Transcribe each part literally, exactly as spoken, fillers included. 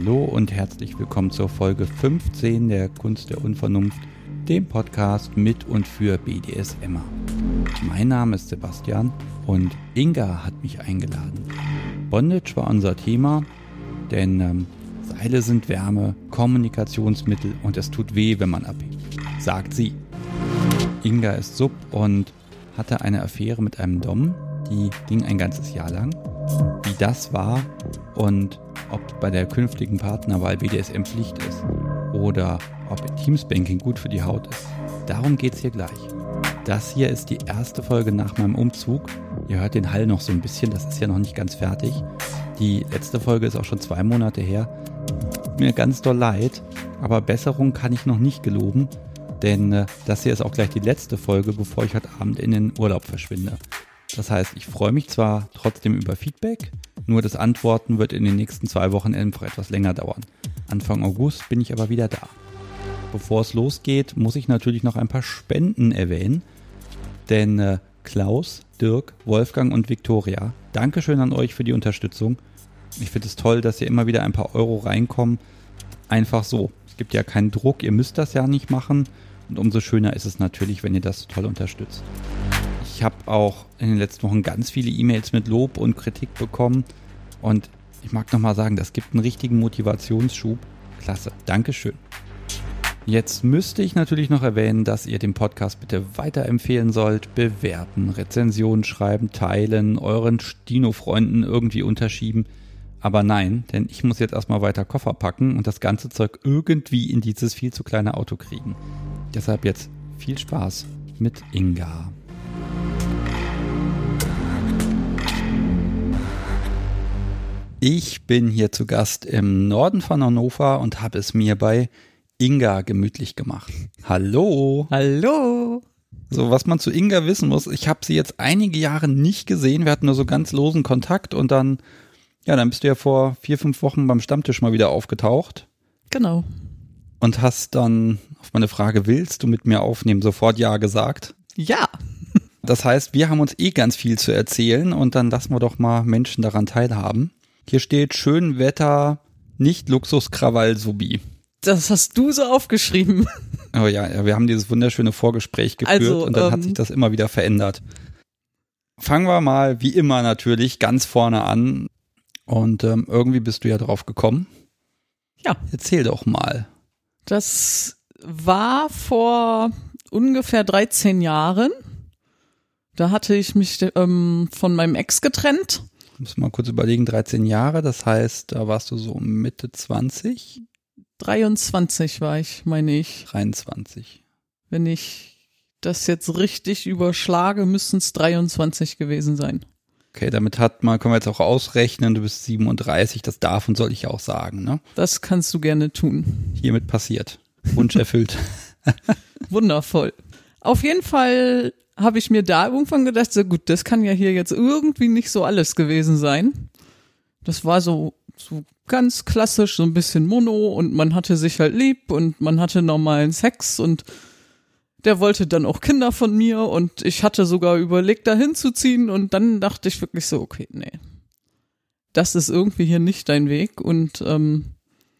Hallo und herzlich willkommen zur Folge fünfzehn der Kunst der Unvernunft, dem Podcast mit und für B D S M er. Mein Name ist Sebastian und Inga hat mich eingeladen. Bondage war unser Thema, denn ähm, Seile sind Wärme, Kommunikationsmittel und es tut weh, wenn man abhängt, sagt sie. Inga ist Sub und hatte eine Affäre mit einem Dom, die ging ein ganzes Jahr lang. Wie das war und ob bei der künftigen Partnerwahl B D S M Pflicht ist oder ob Teamspanking gut für die Haut ist. Darum geht's hier gleich. Das hier ist die erste Folge nach meinem Umzug. Ihr hört den Hall noch so ein bisschen, das ist ja noch nicht ganz fertig. Die letzte Folge ist auch schon zwei Monate her. Tut mir ganz doll leid, aber Besserung kann ich noch nicht geloben, denn äh, das hier ist auch gleich die letzte Folge, bevor ich heute Abend in den Urlaub verschwinde. Das heißt, ich freue mich zwar trotzdem über Feedback, nur das Antworten wird in den nächsten zwei Wochen einfach etwas länger dauern. Anfang August bin ich aber wieder da. Bevor es losgeht, muss ich natürlich noch ein paar Spenden erwähnen, denn äh, Klaus, Dirk, Wolfgang und Viktoria, Dankeschön an euch für die Unterstützung. Ich finde es toll, dass hier immer wieder ein paar Euro reinkommen. Einfach so. Es gibt ja keinen Druck, ihr müsst das ja nicht machen und umso schöner ist es natürlich, wenn ihr das so toll unterstützt. Ich habe auch in den letzten Wochen ganz viele E-Mails mit Lob und Kritik bekommen und ich mag nochmal sagen, das gibt einen richtigen Motivationsschub. Klasse, Dankeschön. Jetzt müsste ich natürlich noch erwähnen, dass ihr den Podcast bitte weiterempfehlen sollt, bewerten, Rezensionen schreiben, teilen, euren Stino-Freunden irgendwie unterschieben. Aber nein, denn ich muss jetzt erstmal weiter Koffer packen und das ganze Zeug irgendwie in dieses viel zu kleine Auto kriegen. Deshalb jetzt viel Spaß mit Inga. Ich bin hier zu Gast im Norden von Hannover und habe es mir bei Inga gemütlich gemacht. Hallo. Hallo. So, was man zu Inga wissen muss, ich habe sie jetzt einige Jahre nicht gesehen. Wir hatten nur so ganz losen Kontakt und dann, ja, dann bist du ja vor vier, fünf Wochen beim Stammtisch mal wieder aufgetaucht. Genau. Und hast dann auf meine Frage, willst du mit mir aufnehmen, sofort ja gesagt. Ja. Das heißt, wir haben uns eh ganz viel zu erzählen und dann lassen wir doch mal Menschen daran teilhaben. Hier steht schön Wetter, nicht Luxuskrawall-Subi. Das hast du so aufgeschrieben. Oh ja, ja, wir haben dieses wunderschöne Vorgespräch geführt also, und dann ähm, hat sich das immer wieder verändert. Fangen wir mal, wie immer natürlich, ganz vorne an. Und ähm, irgendwie bist du ja drauf gekommen. Ja. Erzähl doch mal. Das war vor ungefähr dreizehn Jahren. Da hatte ich mich ähm, von meinem Ex getrennt. Muss mal kurz überlegen, dreizehn Jahre, das heißt, da warst du so Mitte zwanzig? dreiundzwanzig war ich, meine ich. dreiundzwanzig. Wenn ich das jetzt richtig überschlage, müssten es dreiundzwanzig gewesen sein. Okay, damit hat man, können wir jetzt auch ausrechnen, du bist siebenunddreißig, das darf und soll ich auch sagen, ne? Das kannst du gerne tun. Hiermit passiert. Wunsch erfüllt. Wundervoll. Auf jeden Fall habe ich mir da irgendwann gedacht, so gut, das kann ja hier jetzt irgendwie nicht so alles gewesen sein. Das war so, so ganz klassisch, so ein bisschen Mono und man hatte sich halt lieb und man hatte normalen Sex und der wollte dann auch Kinder von mir und ich hatte sogar überlegt, da hinzuziehen und dann dachte ich wirklich so, okay, nee, das ist irgendwie hier nicht dein Weg und ähm,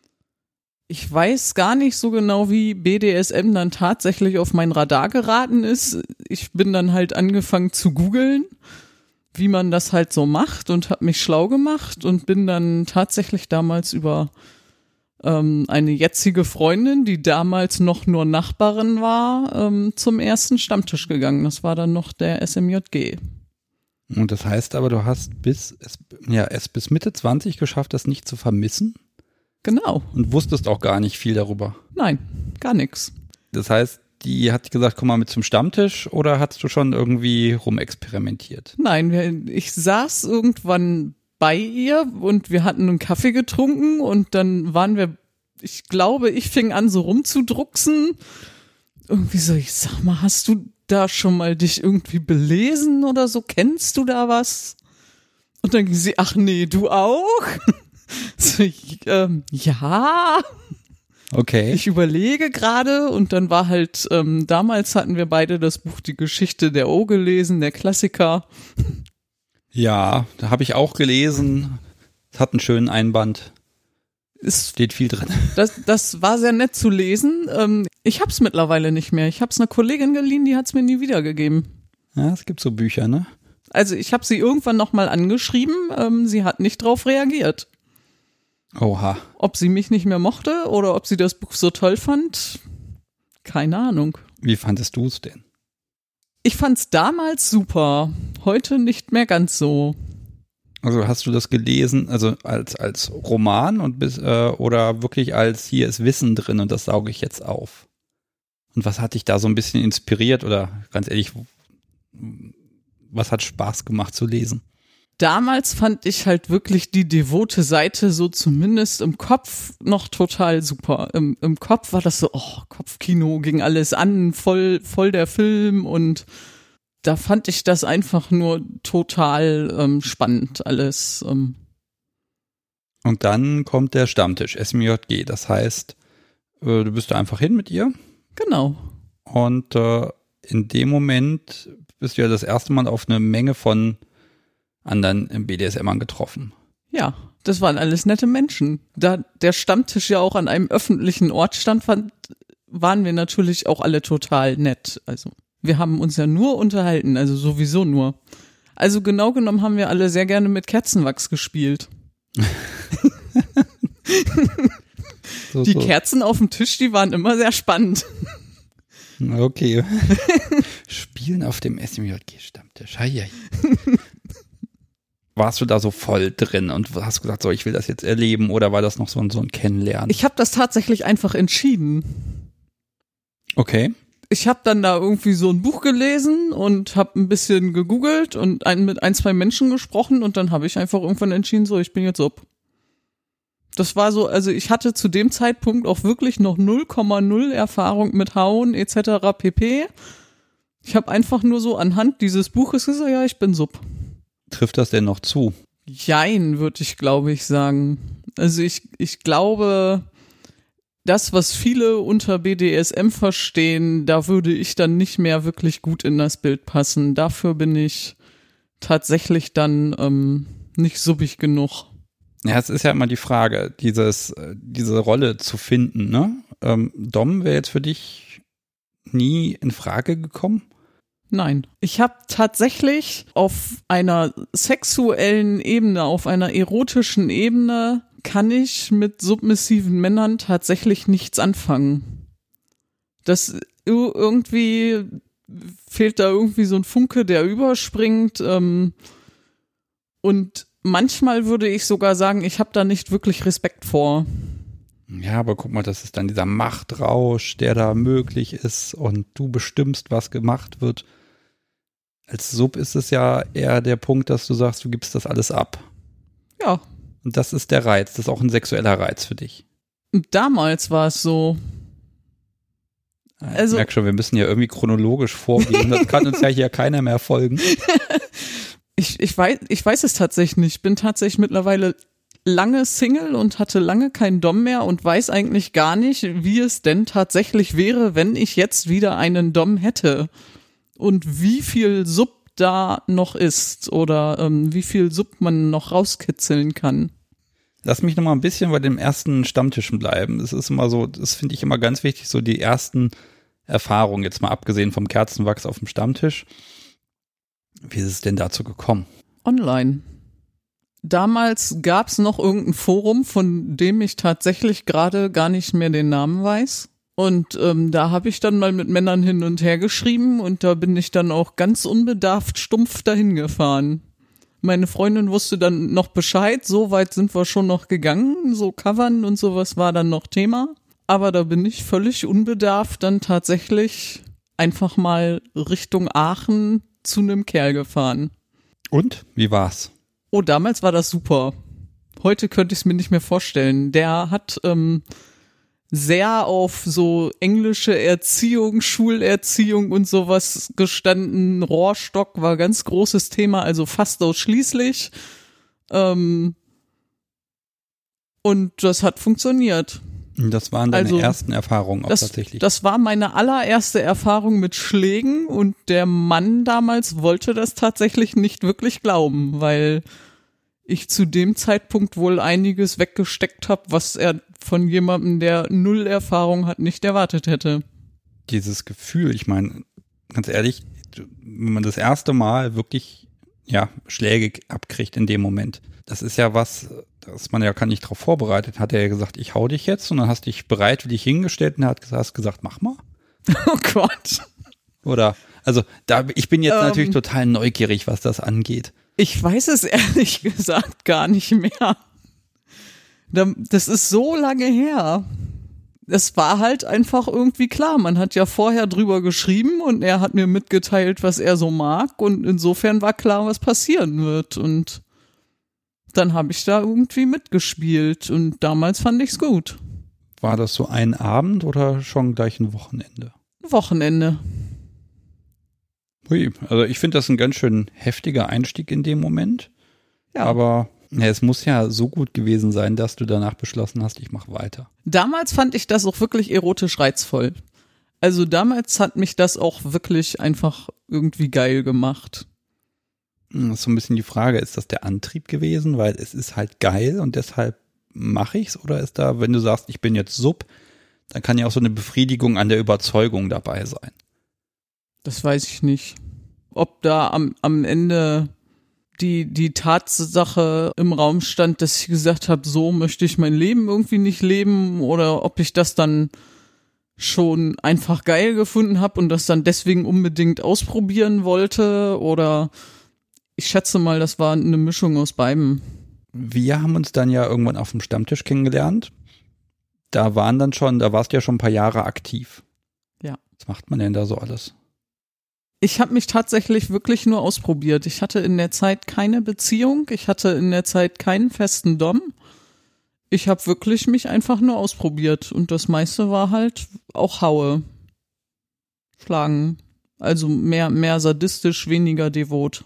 ich weiß gar nicht so genau, wie B D S M dann tatsächlich auf mein Radar geraten ist. Ich bin dann halt angefangen zu googeln, wie man das halt so macht und habe mich schlau gemacht und bin dann tatsächlich damals über ähm, eine jetzige Freundin, die damals noch nur Nachbarin war, ähm, zum ersten Stammtisch gegangen. Das war dann noch der S M J G. Und das heißt aber, du hast bis es, ja, es bis Mitte zwanzig geschafft, das nicht zu vermissen? Genau. Und wusstest auch gar nicht viel darüber? Nein, gar nichts. Das heißt, die hat gesagt, komm mal mit zum Stammtisch oder hast du schon irgendwie rumexperimentiert? Nein, wir, ich saß irgendwann bei ihr und wir hatten einen Kaffee getrunken und dann waren wir, ich glaube, ich fing an so rumzudrucksen. Irgendwie so, ich sag mal, hast du da schon mal dich irgendwie belesen oder so? Kennst du da was? Und dann ging sie, ach nee, du auch? So, ich, ähm, ja. Okay. Ich überlege gerade und dann war halt, ähm, damals hatten wir beide das Buch Die Geschichte der O gelesen, der Klassiker. Ja, da habe ich auch gelesen. Es hat einen schönen Einband. Ist, Steht viel drin. Das, das war sehr nett zu lesen. Ähm, ich hab's mittlerweile nicht mehr. Ich hab's einer Kollegin geliehen, die hat's mir nie wiedergegeben. Ja, es gibt so Bücher, ne? Also ich habe sie irgendwann nochmal angeschrieben. Ähm, sie hat nicht drauf reagiert. Oha. Ob sie mich nicht mehr mochte oder ob sie das Buch so toll fand, keine Ahnung. Wie fandest du es denn? Ich fand's damals super. Heute nicht mehr ganz so. Also hast du das gelesen, also als, als Roman und bis, äh, oder wirklich als hier ist Wissen drin und das sauge ich jetzt auf? Und was hat dich da so ein bisschen inspiriert oder ganz ehrlich, was hat Spaß gemacht zu lesen? Damals fand ich halt wirklich die devote Seite so zumindest im Kopf noch total super. Im, im Kopf war das so, oh, Kopfkino, ging alles an, voll, voll der Film und da fand ich das einfach nur total ähm, spannend alles. Ähm. Und dann kommt der Stammtisch, S M J G. Das heißt, äh, du bist da einfach hin mit ihr. Genau. Und äh, in dem Moment bist du ja das erste Mal auf eine Menge von anderen B D S Mern getroffen. Ja, das waren alles nette Menschen. Da der Stammtisch ja auch an einem öffentlichen Ort stand, fand, waren wir natürlich auch alle total nett. Also wir haben uns ja nur unterhalten, also sowieso nur. Also genau genommen haben wir alle sehr gerne mit Kerzenwachs gespielt. so, die so. Kerzen auf dem Tisch, die waren immer sehr spannend. Okay. Spielen auf dem S M J G-Stammtisch. Hei, hei. Warst du da so voll drin und hast gesagt, so, ich will das jetzt erleben, oder war das noch so ein, so ein Kennenlernen? Ich habe das tatsächlich einfach entschieden. Okay. Ich habe dann da irgendwie so ein Buch gelesen und habe ein bisschen gegoogelt und ein, mit ein, zwei Menschen gesprochen und dann habe ich einfach irgendwann entschieden, so, ich bin jetzt ob. Das war so, also ich hatte zu dem Zeitpunkt auch wirklich noch null Komma null Erfahrung mit Hauen et cetera pp. Ich habe einfach nur so anhand dieses Buches gesagt, ja, ich bin sub. Trifft das denn noch zu? Jein, würde ich, glaube ich, sagen. Also ich, ich glaube, das, was viele unter B D S M verstehen, da würde ich dann nicht mehr wirklich gut in das Bild passen. Dafür bin ich tatsächlich dann ähm, nicht subbig genug. Ja, es ist ja immer die Frage, dieses, diese Rolle zu finden, ne? Ähm, Dom wäre jetzt für dich nie in Frage gekommen? Nein. Ich habe tatsächlich auf einer sexuellen Ebene, auf einer erotischen Ebene, kann ich mit submissiven Männern tatsächlich nichts anfangen. Das irgendwie fehlt da irgendwie so ein Funke, der überspringt. Ähm, und manchmal würde ich sogar sagen, ich habe da nicht wirklich Respekt vor. Ja, aber guck mal, das ist dann dieser Machtrausch, der da möglich ist und du bestimmst, was gemacht wird. Als Sub ist es ja eher der Punkt, dass du sagst, du gibst das alles ab. Ja. Und das ist der Reiz, das ist auch ein sexueller Reiz für dich. Und damals war es so. Ich Also, merke schon, wir müssen ja irgendwie chronologisch vorgehen, das kann uns ja hier keiner mehr folgen. ich, ich, weiß, ich weiß es tatsächlich nicht. Ich bin tatsächlich mittlerweile lange Single und hatte lange keinen Dom mehr und weiß eigentlich gar nicht, wie es denn tatsächlich wäre, wenn ich jetzt wieder einen Dom hätte. Und wie viel Sub da noch ist oder ähm, wie viel Sub man noch rauskitzeln kann. Lass mich noch mal ein bisschen bei den ersten Stammtischen bleiben. Es ist immer so, das finde ich immer ganz wichtig, so die ersten Erfahrungen, jetzt mal abgesehen vom Kerzenwachs auf dem Stammtisch. Wie ist es denn dazu gekommen? Online. Damals gab es noch irgendein Forum, von dem ich tatsächlich gerade gar nicht mehr den Namen weiß. Und ähm, da habe ich dann mal mit Männern hin und her geschrieben und da bin ich dann auch ganz unbedarft stumpf dahin gefahren. Meine Freundin wusste dann noch Bescheid, so weit sind wir schon noch gegangen, so covern und sowas war dann noch Thema. Aber da bin ich völlig unbedarft dann tatsächlich einfach mal Richtung Aachen zu einem Kerl gefahren. Und? Wie war's? Oh, damals war das super. Heute könnte ich es mir nicht mehr vorstellen. Der hat ähm, sehr auf so englische Erziehung, Schulerziehung und sowas gestanden. Rohrstock war ganz großes Thema, also fast ausschließlich. Ähm, und das hat funktioniert. Das waren deine Also, ersten Erfahrungen auch das, tatsächlich. Das war meine allererste Erfahrung mit Schlägen und der Mann damals wollte das tatsächlich nicht wirklich glauben, weil ich zu dem Zeitpunkt wohl einiges weggesteckt habe, was er von jemandem, der null Erfahrung hat, nicht erwartet hätte. Dieses Gefühl, ich meine, ganz ehrlich, wenn man das erste Mal wirklich ja Schläge abkriegt in dem Moment, das ist ja was, das man ja gar nicht darauf vorbereitet. Hat er ja gesagt, ich hau dich jetzt und dann hast dich bereitwillig hingestellt und er hat gesagt, hast gesagt, mach mal. Oh Gott. Oder, also da, ich bin jetzt ähm, natürlich total neugierig, was das angeht. Ich weiß es ehrlich gesagt gar nicht mehr. Das ist so lange her. Es war halt einfach irgendwie klar. Man hat ja vorher drüber geschrieben und er hat mir mitgeteilt, was er so mag und insofern war klar, was passieren wird und dann habe ich da irgendwie mitgespielt und damals fand ich's gut. War das so ein Abend oder schon gleich ein Wochenende? Wochenende. Ui, also ich finde das ein ganz schön heftiger Einstieg in dem Moment. Ja. Aber ja, es muss ja so gut gewesen sein, dass du danach beschlossen hast, ich mache weiter. Damals fand ich das auch wirklich erotisch reizvoll. Also damals hat mich das auch wirklich einfach irgendwie geil gemacht. Das ist so ein bisschen die Frage, ist das der Antrieb gewesen? Weil es ist halt geil und deshalb mache ich's? Oder ist da, wenn du sagst, ich bin jetzt Sub, dann kann ja auch so eine Befriedigung an der Überzeugung dabei sein. Das weiß ich nicht. Ob da am, am Ende die, die Tatsache im Raum stand, dass ich gesagt habe, so möchte ich mein Leben irgendwie nicht leben oder ob ich das dann schon einfach geil gefunden habe und das dann deswegen unbedingt ausprobieren wollte oder ich schätze mal, das war eine Mischung aus beidem. Wir haben uns dann ja irgendwann auf dem Stammtisch kennengelernt. Da waren dann schon, da warst du ja schon ein paar Jahre aktiv. Ja. Was macht man denn da so alles? Ich habe mich tatsächlich wirklich nur ausprobiert. Ich hatte in der Zeit keine Beziehung. Ich hatte in der Zeit keinen festen Dom. Ich habe wirklich mich einfach nur ausprobiert. Und das meiste war halt auch Haue. Schlagen. Also mehr, mehr sadistisch, weniger devot.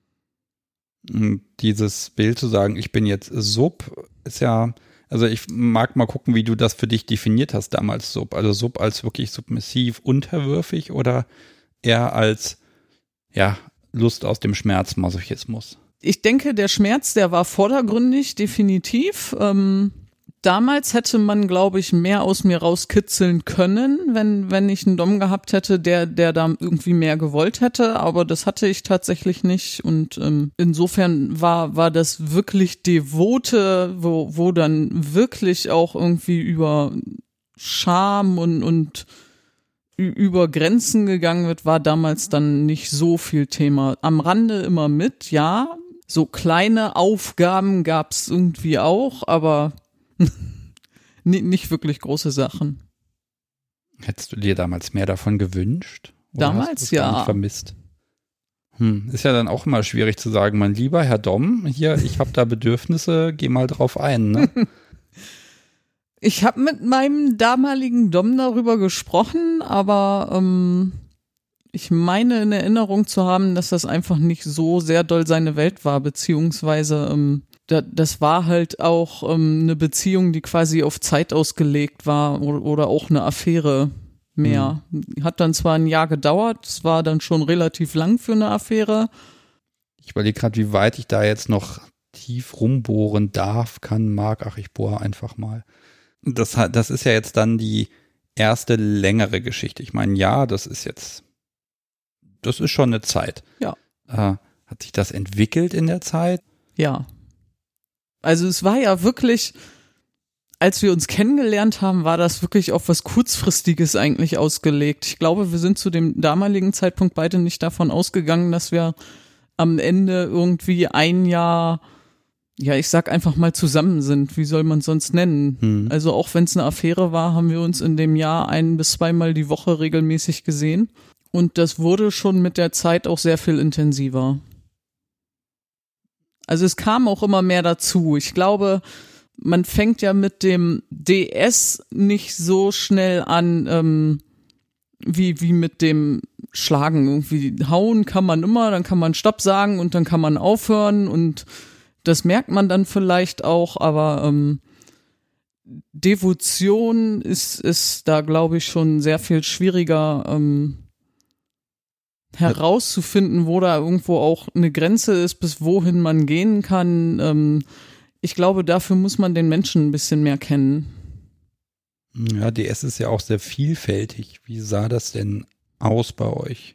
Dieses Bild zu sagen, ich bin jetzt Sub, ist ja, also ich mag mal gucken, wie du das für dich definiert hast damals, Sub. Also Sub als wirklich submissiv, unterwürfig oder eher als, ja, Lust aus dem Schmerzmasochismus? Ich denke, der Schmerz, der war vordergründig, definitiv. Ähm, damals hätte man, glaube ich, mehr aus mir rauskitzeln können, wenn wenn ich einen Dom gehabt hätte, der der da irgendwie mehr gewollt hätte. Aber das hatte ich tatsächlich nicht. Und ähm, insofern war war das wirklich Devote, wo wo dann wirklich auch irgendwie über Scham und und über Grenzen gegangen wird, war damals dann nicht so viel Thema. Am Rande immer mit, ja. So kleine Aufgaben gab's irgendwie auch, aber nicht wirklich große Sachen. Hättest du dir damals mehr davon gewünscht? Oder Damals hast du es ja. gar nicht vermisst? Hm, ist ja dann auch immer schwierig zu sagen, mein lieber Herr Dom, hier, ich habe da Bedürfnisse, geh mal drauf ein, ne? Ich habe mit meinem damaligen Dom darüber gesprochen, aber ähm, ich meine in Erinnerung zu haben, dass das einfach nicht so sehr doll seine Welt war, beziehungsweise ähm, da, das war halt auch ähm, eine Beziehung, die quasi auf Zeit ausgelegt war oder, oder auch eine Affäre mehr. Mhm. Hat dann zwar ein Jahr gedauert, es war dann schon relativ lang für eine Affäre. Ich überlege gerade, wie weit ich da jetzt noch tief rumbohren darf, kann, mag, ach, ich bohre einfach mal. Das, das ist ja jetzt dann die erste längere Geschichte. Ich meine, ja, das ist jetzt, das ist schon eine Zeit. Ja. Äh, hat sich das entwickelt in der Zeit? Ja. Also es war ja wirklich, als wir uns kennengelernt haben, war das wirklich auf was Kurzfristiges eigentlich ausgelegt. Ich glaube, wir sind zu dem damaligen Zeitpunkt beide nicht davon ausgegangen, dass wir am Ende irgendwie ein Jahr, ja, ich sag einfach mal zusammen sind. Wie soll man es sonst nennen? Hm. Also auch wenn es eine Affäre war, haben wir uns in dem Jahr ein- bis zweimal die Woche regelmäßig gesehen. Und das wurde schon mit der Zeit auch sehr viel intensiver. Also es kam auch immer mehr dazu. Ich glaube, man fängt ja mit dem D S nicht so schnell an, ähm, wie, wie mit dem Schlagen. Irgendwie hauen kann man immer, dann kann man Stopp sagen und dann kann man aufhören und das merkt man dann vielleicht auch, aber ähm, Devotion ist, ist da, glaube ich, schon sehr viel schwieriger ähm, herauszufinden, wo da irgendwo auch eine Grenze ist, bis wohin man gehen kann. Ähm, ich glaube, dafür muss man den Menschen ein bisschen mehr kennen. Ja, D S ist ja auch sehr vielfältig. Wie sah das denn aus bei euch?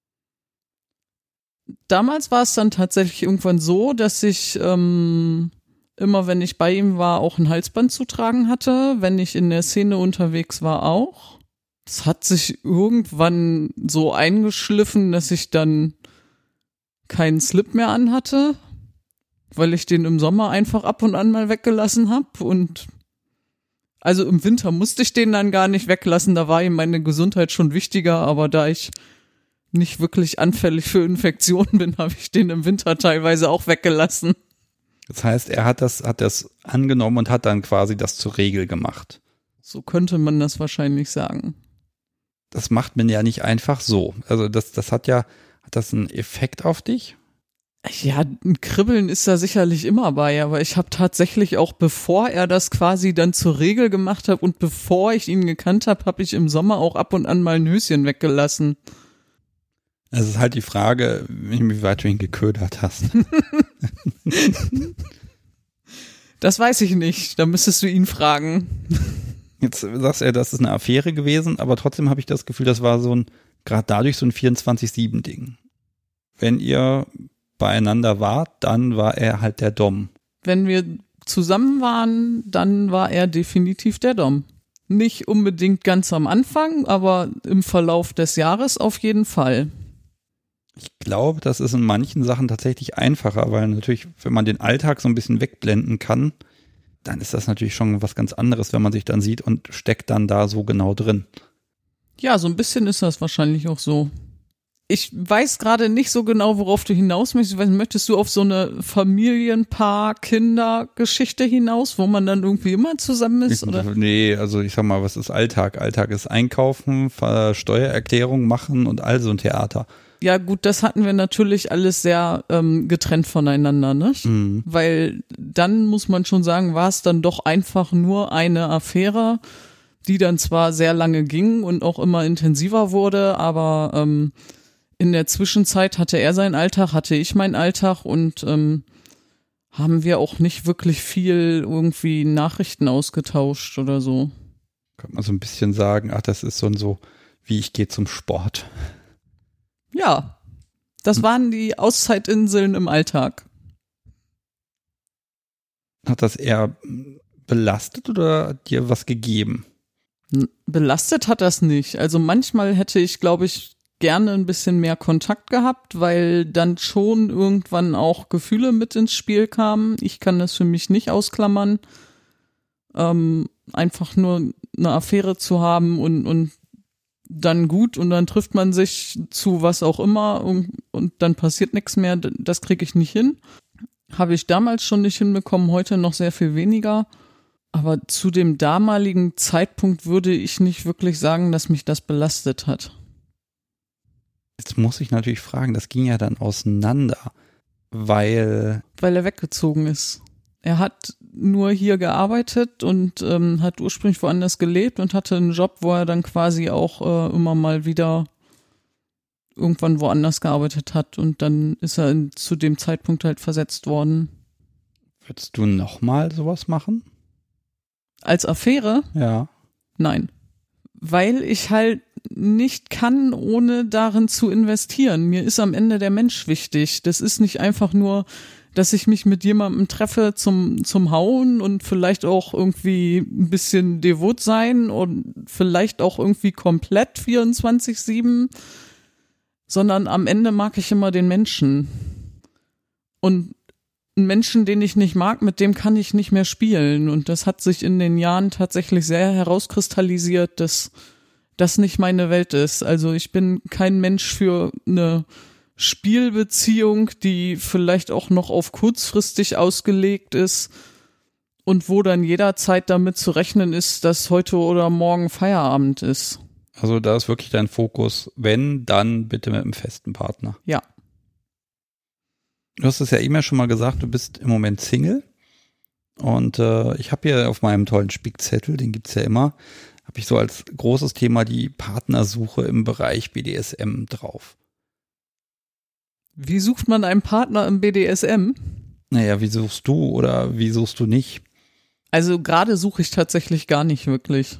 Damals war es dann tatsächlich irgendwann so, dass ich ähm, immer, wenn ich bei ihm war, auch ein Halsband zu tragen hatte. Wenn ich in der Szene unterwegs war, auch. Es hat sich irgendwann so eingeschliffen, dass ich dann keinen Slip mehr anhatte, weil ich den im Sommer einfach ab und an mal weggelassen habe. Und also im Winter musste ich den dann gar nicht weglassen, da war ihm meine Gesundheit schon wichtiger, aber da ich nicht wirklich anfällig für Infektionen bin, habe ich den im Winter teilweise auch weggelassen. Das heißt, er hat das, hat das angenommen und hat dann quasi das zur Regel gemacht. So könnte man das wahrscheinlich sagen. Das macht man ja nicht einfach so. Also das, das hat ja, hat das einen Effekt auf dich? Ja, ein Kribbeln ist da sicherlich immer bei, aber ich habe tatsächlich auch, bevor er das quasi dann zur Regel gemacht hat und bevor ich ihn gekannt habe, habe ich im Sommer auch ab und an mal ein Höschen weggelassen. Es ist halt die Frage, wie weit du ihn geködert hast. Das weiß ich nicht, da müsstest du ihn fragen. Jetzt sagst du, das ist eine Affäre gewesen, aber trotzdem habe ich das Gefühl, das war so ein, gerade dadurch so ein vierundzwanzig sieben Ding. Wenn ihr beieinander wart, dann war er halt der Dom. Wenn wir zusammen waren, dann war er definitiv der Dom. Nicht unbedingt ganz am Anfang, aber im Verlauf des Jahres auf jeden Fall. Ich glaube, das ist in manchen Sachen tatsächlich einfacher, weil natürlich, wenn man den Alltag so ein bisschen wegblenden kann, dann ist das natürlich schon was ganz anderes, wenn man sich dann sieht und steckt dann da so genau drin. Ja, so ein bisschen ist das wahrscheinlich auch so. Ich weiß gerade nicht so genau, worauf du hinaus möchtest. Möchtest du auf so eine Familienpaar-Kinder-Geschichte hinaus, wo man dann irgendwie immer zusammen ist? Oder? Nee, also ich sag mal, was ist Alltag? Alltag ist Einkaufen, Steuererklärung machen und all so ein Theater. Ja gut, das hatten wir natürlich alles sehr ähm, getrennt voneinander, ne? Mhm. Weil dann muss man schon sagen, war es dann doch einfach nur eine Affäre, die dann zwar sehr lange ging und auch immer intensiver wurde, aber ähm, in der Zwischenzeit hatte er seinen Alltag, hatte ich meinen Alltag und ähm, haben wir auch nicht wirklich viel irgendwie Nachrichten ausgetauscht oder so. Kann man so ein bisschen sagen, ach, das ist so und so, wie ich gehe zum Sport. Ja, das waren die Auszeitinseln im Alltag. Hat das eher belastet oder dir was gegeben? Belastet hat das nicht. Also manchmal hätte ich, glaube ich, gerne ein bisschen mehr Kontakt gehabt, weil dann schon irgendwann auch Gefühle mit ins Spiel kamen. Ich kann das für mich nicht ausklammern. Ähm, einfach nur eine Affäre zu haben und, und dann gut und dann trifft man sich zu was auch immer und, und dann passiert nichts mehr. Das kriege ich nicht hin. Habe ich damals schon nicht hinbekommen, heute noch sehr viel weniger. Aber zu dem damaligen Zeitpunkt würde ich nicht wirklich sagen, dass mich das belastet hat. Jetzt muss ich natürlich fragen, das ging ja dann auseinander, weil... Weil er weggezogen ist. Er hat nur hier gearbeitet und ähm, hat ursprünglich woanders gelebt und hatte einen Job, wo er dann quasi auch äh, immer mal wieder irgendwann woanders gearbeitet hat und dann ist er in, zu dem Zeitpunkt halt versetzt worden. Würdest du nochmal sowas machen? Als Affäre? Ja. Nein. Weil ich halt nicht kann, ohne darin zu investieren. Mir ist am Ende der Mensch wichtig. Das ist nicht einfach nur, dass ich mich mit jemandem treffe zum, zum Hauen und vielleicht auch irgendwie ein bisschen devot sein und vielleicht auch irgendwie komplett vierundzwanzig sieben, sondern am Ende mag ich immer den Menschen. Und einen Menschen, den ich nicht mag, mit dem kann ich nicht mehr spielen. Und das hat sich in den Jahren tatsächlich sehr herauskristallisiert, dass das nicht meine Welt ist. Also ich bin kein Mensch für eine Spielbeziehung, die vielleicht auch noch auf kurzfristig ausgelegt ist und wo dann jederzeit damit zu rechnen ist, dass heute oder morgen Feierabend ist. Also da ist wirklich dein Fokus, wenn, dann bitte mit einem festen Partner. Ja. Du hast es ja immer schon mal gesagt, du bist im Moment Single und äh, ich habe hier auf meinem tollen Spickzettel, den gibt's ja immer, habe ich so als großes Thema die Partnersuche im Bereich B D S M drauf. Wie sucht man einen Partner im B D S M? Naja, wie suchst du oder wie suchst du nicht? Also gerade suche ich tatsächlich gar nicht wirklich.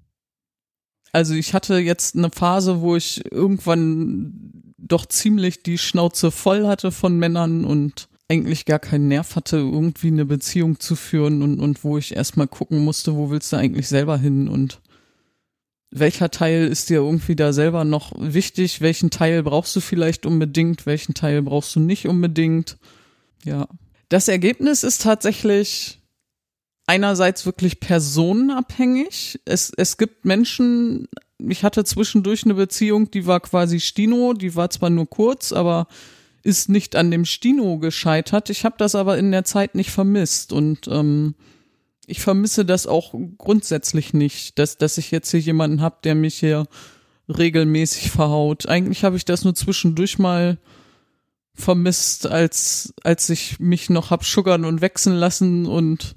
Also ich hatte jetzt eine Phase, wo ich irgendwann doch ziemlich die Schnauze voll hatte von Männern und eigentlich gar keinen Nerv hatte, irgendwie eine Beziehung zu führen und, und wo ich erstmal gucken musste, wo willst du eigentlich selber hin und welcher Teil ist dir irgendwie da selber noch wichtig, welchen Teil brauchst du vielleicht unbedingt, welchen Teil brauchst du nicht unbedingt. Ja. Das Ergebnis ist tatsächlich einerseits wirklich personenabhängig. Es, es gibt Menschen, ich hatte zwischendurch eine Beziehung, die war quasi Stino, die war zwar nur kurz, aber ist nicht an dem Stino gescheitert. Ich habe das aber in der Zeit nicht vermisst und ähm, ich vermisse das auch grundsätzlich nicht, dass, dass ich jetzt hier jemanden habe, der mich hier regelmäßig verhaut. Eigentlich habe ich das nur zwischendurch mal vermisst, als, als ich mich noch hab suggern und wechseln lassen und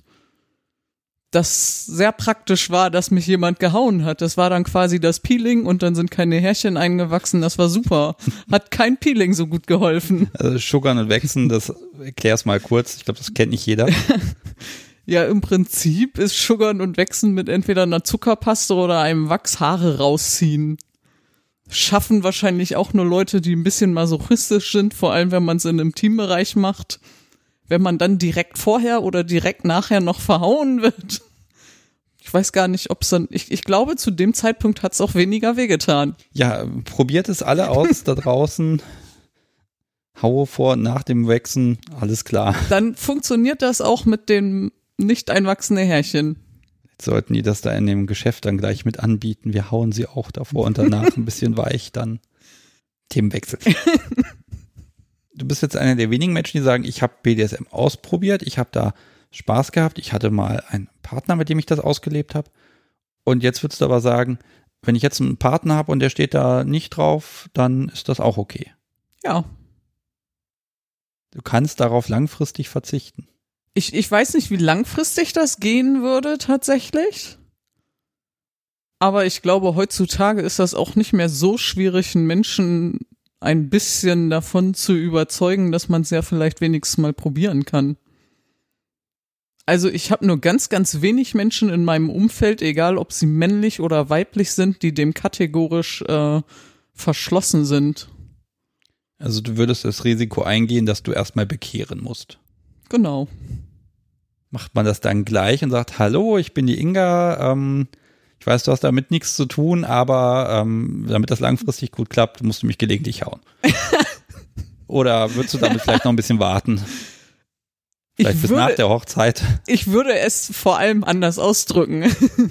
das sehr praktisch war, dass mich jemand gehauen hat. Das war dann quasi das Peeling und dann sind keine Härchen eingewachsen. Das war super. Hat kein Peeling so gut geholfen. Also suggern und wechseln, das erklär's mal kurz. Ich glaube, das kennt nicht jeder. Ja, im Prinzip ist suggern und wechseln mit entweder einer Zuckerpaste oder einem Wachs Haare rausziehen. Schaffen wahrscheinlich auch nur Leute, die ein bisschen masochistisch sind, vor allem wenn man es in einem Teambereich macht. Wenn man dann direkt vorher oder direkt nachher noch verhauen wird. Ich weiß gar nicht, ob es dann, ich, ich glaube, zu dem Zeitpunkt hat es auch weniger wehgetan. Ja, probiert es alle aus da draußen. Haue vor und nach dem Wechseln, alles klar. Dann funktioniert das auch mit dem nicht einwachsenden Härchen. Jetzt sollten die das da in dem Geschäft dann gleich mit anbieten. Wir hauen sie auch davor und danach ein bisschen weich, dann Themenwechsel. Du bist jetzt einer der wenigen Menschen, die sagen, ich habe B D S M ausprobiert, ich habe da Spaß gehabt, ich hatte mal einen Partner, mit dem ich das ausgelebt habe. Und jetzt würdest du aber sagen, wenn ich jetzt einen Partner habe und der steht da nicht drauf, dann ist das auch okay. Ja. Du kannst darauf langfristig verzichten. Ich, ich weiß nicht, wie langfristig das gehen würde tatsächlich. Aber ich glaube, heutzutage ist das auch nicht mehr so schwierig, einen Menschen ein bisschen davon zu überzeugen, dass man es ja vielleicht wenigstens mal probieren kann. Also ich habe nur ganz, ganz wenig Menschen in meinem Umfeld, egal ob sie männlich oder weiblich sind, die dem kategorisch äh, verschlossen sind. Also du würdest das Risiko eingehen, dass du erstmal bekehren musst. Genau. Macht man das dann gleich und sagt, hallo, ich bin die Inga, ähm, ich weiß, du hast damit nichts zu tun, aber ähm, damit das langfristig gut klappt, musst du mich gelegentlich hauen. Oder würdest du damit vielleicht noch ein bisschen warten? Vielleicht ich bis würde, nach der Hochzeit. Ich würde es vor allem anders ausdrücken.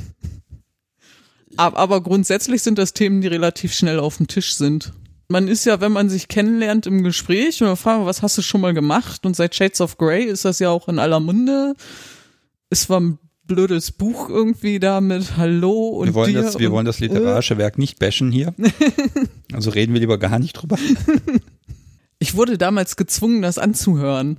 aber, aber grundsätzlich sind das Themen, die relativ schnell auf dem Tisch sind. Man ist ja, wenn man sich kennenlernt im Gespräch und dann fragen, was hast du schon mal gemacht? Und seit Shades of Grey ist das ja auch in aller Munde. Es war ein blödes Buch irgendwie da mit Hallo und wir wollen dir das, Wir und, wollen das literarische äh. Werk nicht bashen hier. Also reden wir lieber gar nicht drüber. Ich wurde damals gezwungen, das anzuhören.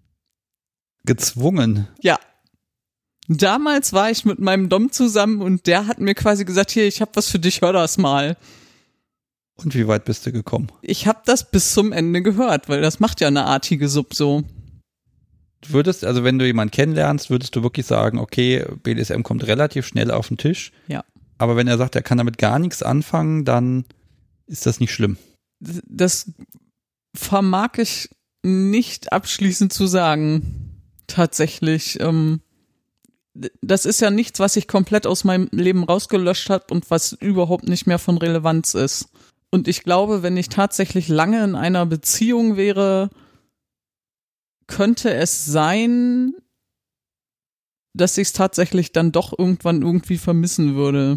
Gezwungen? Ja. Damals war ich mit meinem Dom zusammen und der hat mir quasi gesagt, hier, ich hab was für dich, hör das mal. Und wie weit bist du gekommen? Ich hab das bis zum Ende gehört, weil das macht ja eine artige Sub so. Du würdest, also wenn du jemanden kennenlernst, würdest du wirklich sagen, okay, B D S M kommt relativ schnell auf den Tisch. Ja. Aber wenn er sagt, er kann damit gar nichts anfangen, dann ist das nicht schlimm. Das vermag ich nicht abschließend zu sagen. Tatsächlich. Ähm, das ist ja nichts, was ich komplett aus meinem Leben rausgelöscht habe und was überhaupt nicht mehr von Relevanz ist. Und ich glaube, wenn ich tatsächlich lange in einer Beziehung wäre, könnte es sein, dass ich es tatsächlich dann doch irgendwann irgendwie vermissen würde.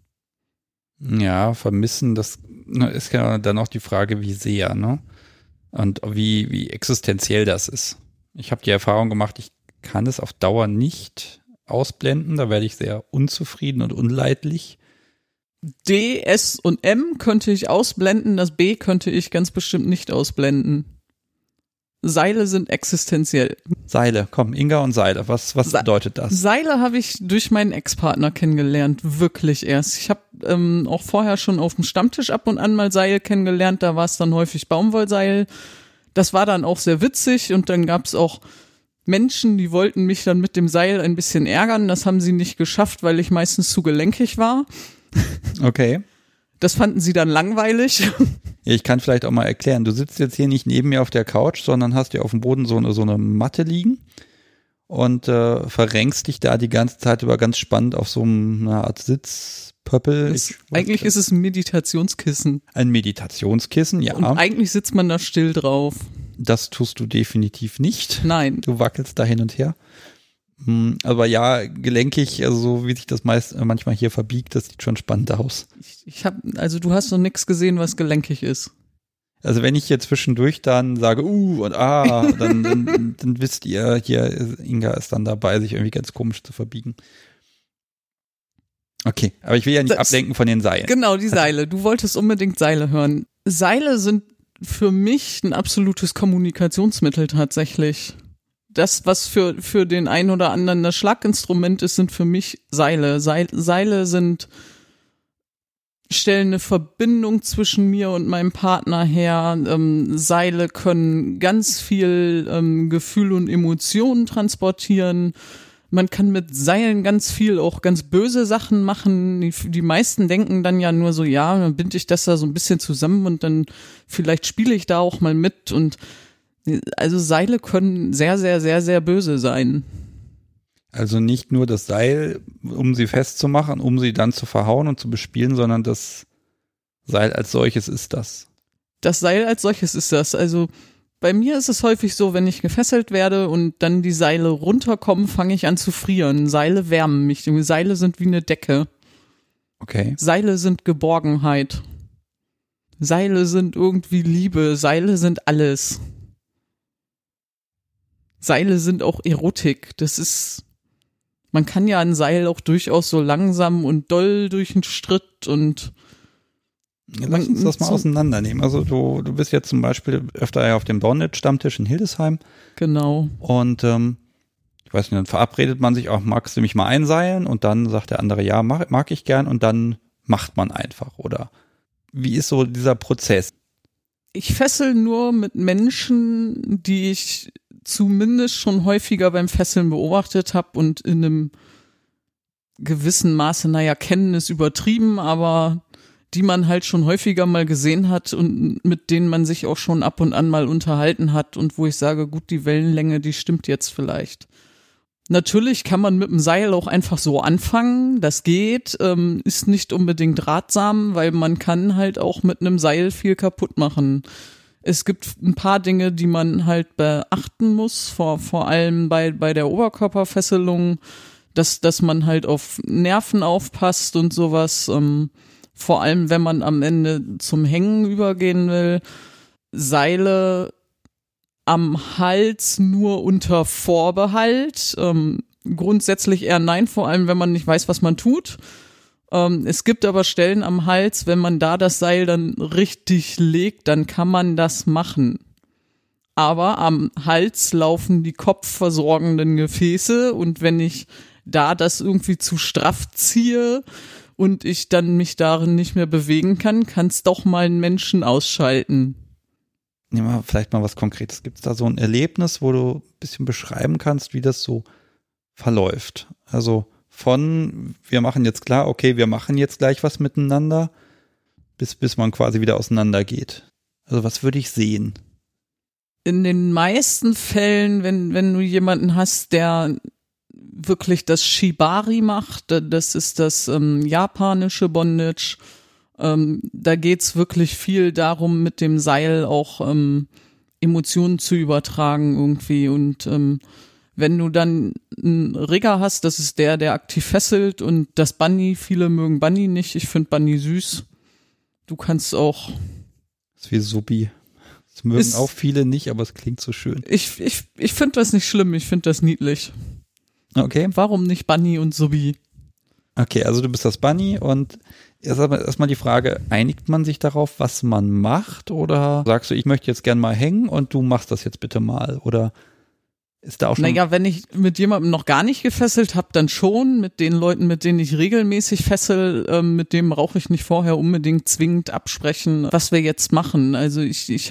Ja, vermissen, das ist ja dann auch die Frage, wie sehr, ne? Und wie, wie existenziell das ist. Ich habe die Erfahrung gemacht, ich kann es auf Dauer nicht ausblenden, da werde ich sehr unzufrieden und unleidlich. D, S und M könnte ich ausblenden, das B könnte ich ganz bestimmt nicht ausblenden. Seile sind existenziell. Seile, komm, Inga und Seile, was, was Se- bedeutet das? Seile habe ich durch meinen Ex-Partner kennengelernt, wirklich erst. Ich habe ähm, auch vorher schon auf dem Stammtisch ab und an mal Seil kennengelernt, da war es dann häufig Baumwollseil. Das war dann auch sehr witzig und dann gab es auch Menschen, die wollten mich dann mit dem Seil ein bisschen ärgern. Das haben sie nicht geschafft, weil ich meistens zu gelenkig war. Okay. Das fanden sie dann langweilig. Ich kann vielleicht auch mal erklären, du sitzt jetzt hier nicht neben mir auf der Couch, sondern hast dir auf dem Boden so eine, so eine Matte liegen und äh, verrenkst dich da die ganze Zeit über ganz spannend auf so einer Art Sitzpöppel. Das, ich, eigentlich ist es ein Meditationskissen. Ein Meditationskissen, ja. Und eigentlich sitzt man da still drauf. Das tust du definitiv nicht. Nein. Du wackelst da hin und her. Aber ja, gelenkig, also so wie sich das meist manchmal hier verbiegt, das sieht schon spannend aus. Ich, ich habe, also du hast noch nichts gesehen, was gelenkig ist. Also wenn ich hier zwischendurch dann sage, uh und ah, dann, dann, dann wisst ihr, hier Inga ist dann dabei, sich irgendwie ganz komisch zu verbiegen. Okay, aber ich will ja nicht das, ablenken von den Seilen. Genau, die Seile. Du wolltest unbedingt Seile hören. Seile sind für mich ein absolutes Kommunikationsmittel tatsächlich. Das, was für für den einen oder anderen das Schlaginstrument ist, sind für mich Seile. Seil, Seile sind stellen eine Verbindung zwischen mir und meinem Partner her. Ähm, Seile können ganz viel ähm, Gefühl und Emotionen transportieren. Man kann mit Seilen ganz viel, auch ganz böse Sachen machen. Die, die meisten denken dann ja nur so, ja, dann binde ich das da so ein bisschen zusammen und dann vielleicht spiele ich da auch mal mit. Und also Seile können sehr, sehr, sehr, sehr böse sein. Also nicht nur das Seil, um sie festzumachen, um sie dann zu verhauen und zu bespielen, sondern das Seil als solches ist das. Das Seil als solches ist das. Also bei mir ist es häufig so, wenn ich gefesselt werde und dann die Seile runterkommen, fange ich an zu frieren. Seile wärmen mich. Seile sind wie eine Decke. Okay. Seile sind Geborgenheit. Seile sind irgendwie Liebe. Seile sind alles. Seile sind auch Erotik. Das ist, man kann ja ein Seil auch durchaus so langsam und doll durch den Stritt und ja, lass uns das mal so auseinandernehmen. Also du, du bist jetzt zum Beispiel öfter ja auf dem Dornitz-Stammtisch in Hildesheim. Genau. Und ähm, ich weiß nicht, dann verabredet man sich auch, magst du mich mal einseilen? Und dann sagt der andere, ja, mag, mag ich gern. Und dann macht man einfach, oder? Wie ist so dieser Prozess? Ich fessel nur mit Menschen, die ich zumindest schon häufiger beim Fesseln beobachtet habe und in einem gewissen Maße, naja, kennen ist übertrieben, aber die man halt schon häufiger mal gesehen hat und mit denen man sich auch schon ab und an mal unterhalten hat und wo ich sage, gut, die Wellenlänge, die stimmt jetzt vielleicht. Natürlich kann man mit dem Seil auch einfach so anfangen, das geht, ähm, ist nicht unbedingt ratsam, weil man kann halt auch mit einem Seil viel kaputt machen. Es gibt ein paar Dinge, die man halt beachten muss, vor, vor allem bei, bei der Oberkörperfesselung, dass, dass man halt auf Nerven aufpasst und sowas, ähm, vor allem wenn man am Ende zum Hängen übergehen will. Seile am Hals nur unter Vorbehalt, ähm, grundsätzlich eher nein, vor allem wenn man nicht weiß, was man tut. Ähm, es gibt aber Stellen am Hals, wenn man da das Seil dann richtig legt, dann kann man das machen. Aber am Hals laufen die kopfversorgenden Gefäße und wenn ich da das irgendwie zu straff ziehe und ich dann mich darin nicht mehr bewegen kann, kann es doch mal einen Menschen ausschalten. Nehmen wir vielleicht mal was Konkretes. Gibt es da so ein Erlebnis, wo du ein bisschen beschreiben kannst, wie das so verläuft? Also von, wir machen jetzt klar, okay, wir machen jetzt gleich was miteinander, bis, bis man quasi wieder auseinander geht. Also was würde ich sehen? In den meisten Fällen, wenn, wenn du jemanden hast, der wirklich das Shibari macht, das ist das ähm, japanische Bondage, ähm, da geht's wirklich viel darum, mit dem Seil auch ähm, Emotionen zu übertragen irgendwie und ähm, wenn du dann einen Rigger hast, das ist der, der aktiv fesselt und das Bunny, viele mögen Bunny nicht, ich finde Bunny süß. Du kannst auch... Das ist wie Subi. Das mögen ist, auch viele nicht, aber es klingt so schön. Ich, ich, ich finde das nicht schlimm, ich finde das niedlich. Okay. Warum nicht Bunny und Subi? Okay, also du bist das Bunny und erstmal erst die Frage, einigt man sich darauf, was man macht oder sagst du, ich möchte jetzt gern mal hängen und du machst das jetzt bitte mal oder... Ist da auch schon naja, wenn ich mit jemandem noch gar nicht gefesselt habe, dann schon. Mit den Leuten, mit denen ich regelmäßig fessel, ähm, mit dem brauche ich nicht vorher unbedingt zwingend absprechen, was wir jetzt machen. Also ich, ich habe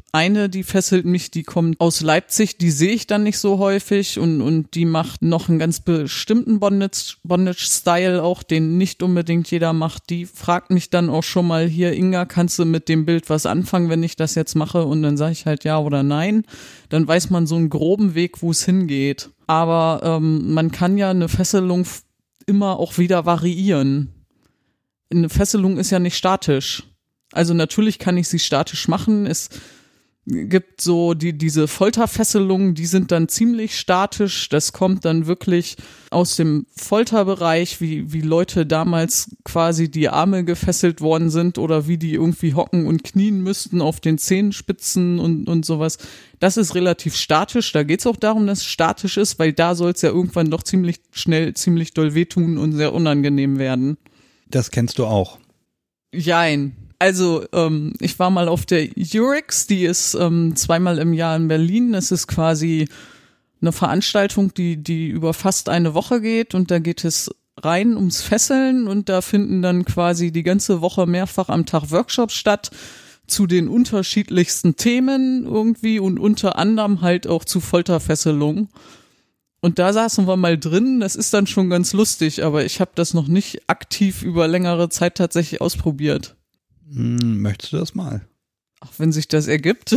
eine, die fesselt mich, die kommt aus Leipzig, die sehe ich dann nicht so häufig und, und die macht noch einen ganz bestimmten Bondage, Bondage-Style auch, den nicht unbedingt jeder macht. Die fragt mich dann auch schon mal, hier Inga, kannst du mit dem Bild was anfangen, wenn ich das jetzt mache? Und dann sage ich halt ja oder nein. Dann weiß man so einen groben Weg, wo es hingeht. Aber ähm, man kann ja eine Fesselung immer auch wieder variieren. Eine Fesselung ist ja nicht statisch. Also natürlich kann ich sie statisch machen. Es gibt so die diese Folterfesselungen, die sind dann ziemlich statisch. Das kommt dann wirklich aus dem Folterbereich, wie wie Leute damals quasi die Arme gefesselt worden sind oder wie die irgendwie hocken und knien müssten auf den Zehenspitzen und und sowas. Das ist relativ statisch. Da geht's auch darum, dass es statisch ist, weil da soll es ja irgendwann doch ziemlich schnell, ziemlich doll wehtun und sehr unangenehm werden. Das kennst du auch. Jein. Also ähm, ich war mal auf der Urix, die ist ähm, zweimal im Jahr in Berlin. Das ist quasi eine Veranstaltung, die die über fast eine Woche geht und da geht es rein ums Fesseln und da finden dann quasi die ganze Woche mehrfach am Tag Workshops statt zu den unterschiedlichsten Themen irgendwie und unter anderem halt auch zu Folterfesselung. Und da saßen wir mal drin, das ist dann schon ganz lustig, aber ich habe das noch nicht aktiv über längere Zeit tatsächlich ausprobiert. Hm, möchtest du das mal? Ach, wenn sich das ergibt.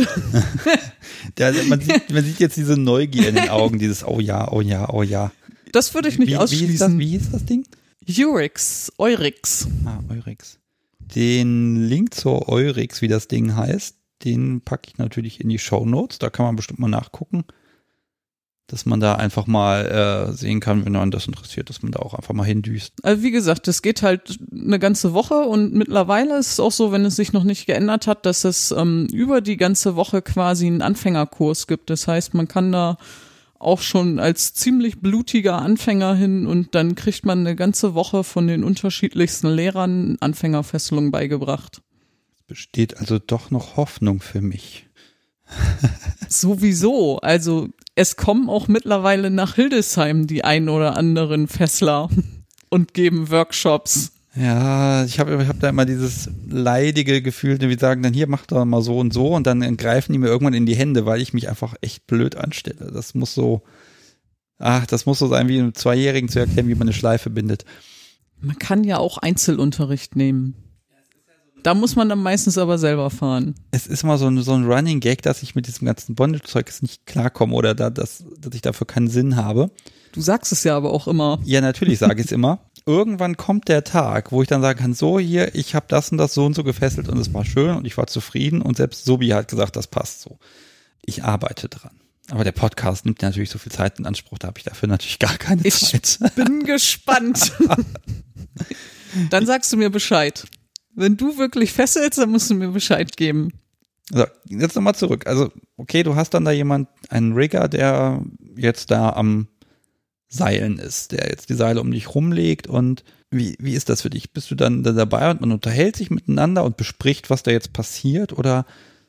Ja, man, sieht, man sieht jetzt diese Neugier in den Augen, dieses oh ja, oh ja, oh ja. Das würde ich nicht wie, ausschließen. Wie hieß, das, wie hieß das Ding? Urix, Eurix. Ah, Eurix. Den Link zur Eurix, wie das Ding heißt, den packe ich natürlich in die Shownotes. Da kann man bestimmt mal nachgucken, dass man da einfach mal äh, sehen kann, wenn man das interessiert, dass man da auch einfach mal hindüst. Also wie gesagt, das geht halt eine ganze Woche und mittlerweile ist es auch so, wenn es sich noch nicht geändert hat, dass es ähm, über die ganze Woche quasi einen Anfängerkurs gibt. Das heißt, man kann da auch schon als ziemlich blutiger Anfänger hin und dann kriegt man eine ganze Woche von den unterschiedlichsten Lehrern Anfängerfesselung beigebracht. Es besteht also doch noch Hoffnung für mich. Sowieso, also es kommen auch mittlerweile nach Hildesheim die ein oder anderen Fessler und geben Workshops. Ja, ich habe ich hab da immer dieses leidige Gefühl, die sagen dann, hier, mach doch mal so und so und dann greifen die mir irgendwann in die Hände, weil ich mich einfach echt blöd anstelle. Das muss so, ach, das muss so sein, wie einem Zweijährigen zu erklären, wie man eine Schleife bindet. Man kann ja auch Einzelunterricht nehmen. Da muss man dann meistens aber selber fahren. Es ist immer so ein, so ein Running Gag, dass ich mit diesem ganzen Bondage-Zeug nicht klarkomme oder da, dass, dass ich dafür keinen Sinn habe. Du sagst es ja aber auch immer. Ja, natürlich sage ich es immer. Irgendwann kommt der Tag, wo ich dann sagen kann, so hier, ich habe das und das so und so gefesselt und es war schön und ich war zufrieden und selbst Sobi hat gesagt, das passt so. Ich arbeite dran. Aber der Podcast nimmt natürlich so viel Zeit in Anspruch, da habe ich dafür natürlich gar keine ich Zeit. Ich bin gespannt. Dann sagst du mir Bescheid. Wenn du wirklich fesselst, dann musst du mir Bescheid geben. So, jetzt nochmal zurück. Also, okay, du hast dann da jemand, einen Rigger, der jetzt da am Seilen ist, der jetzt die Seile um dich rumlegt und wie, wie ist das für dich? Bist du dann da dabei und man unterhält sich miteinander und bespricht, was da jetzt passiert oder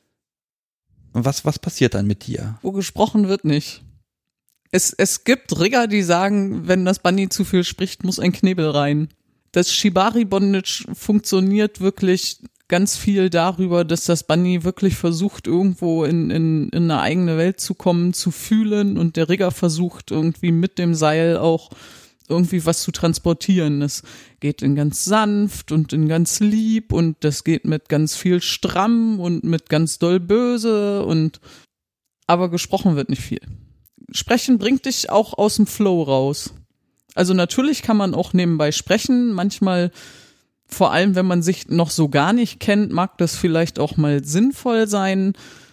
was, was passiert dann mit dir? Wo gesprochen wird nicht. Es, es gibt Rigger, die sagen, wenn das Bunny zu viel spricht, muss ein Knebel rein. Das Shibari-Bondage funktioniert wirklich ganz viel darüber, dass das Bunny wirklich versucht, irgendwo in, in, in eine eigene Welt zu kommen, zu fühlen und der Rigger versucht irgendwie mit dem Seil auch irgendwie was zu transportieren. Das geht in ganz sanft und in ganz lieb und das geht mit ganz viel stramm und mit ganz doll böse und aber gesprochen wird nicht viel. Sprechen bringt dich auch aus dem Flow raus. Also natürlich kann man auch nebenbei sprechen, manchmal, vor allem wenn man sich noch so gar nicht kennt, mag das vielleicht auch mal sinnvoll sein,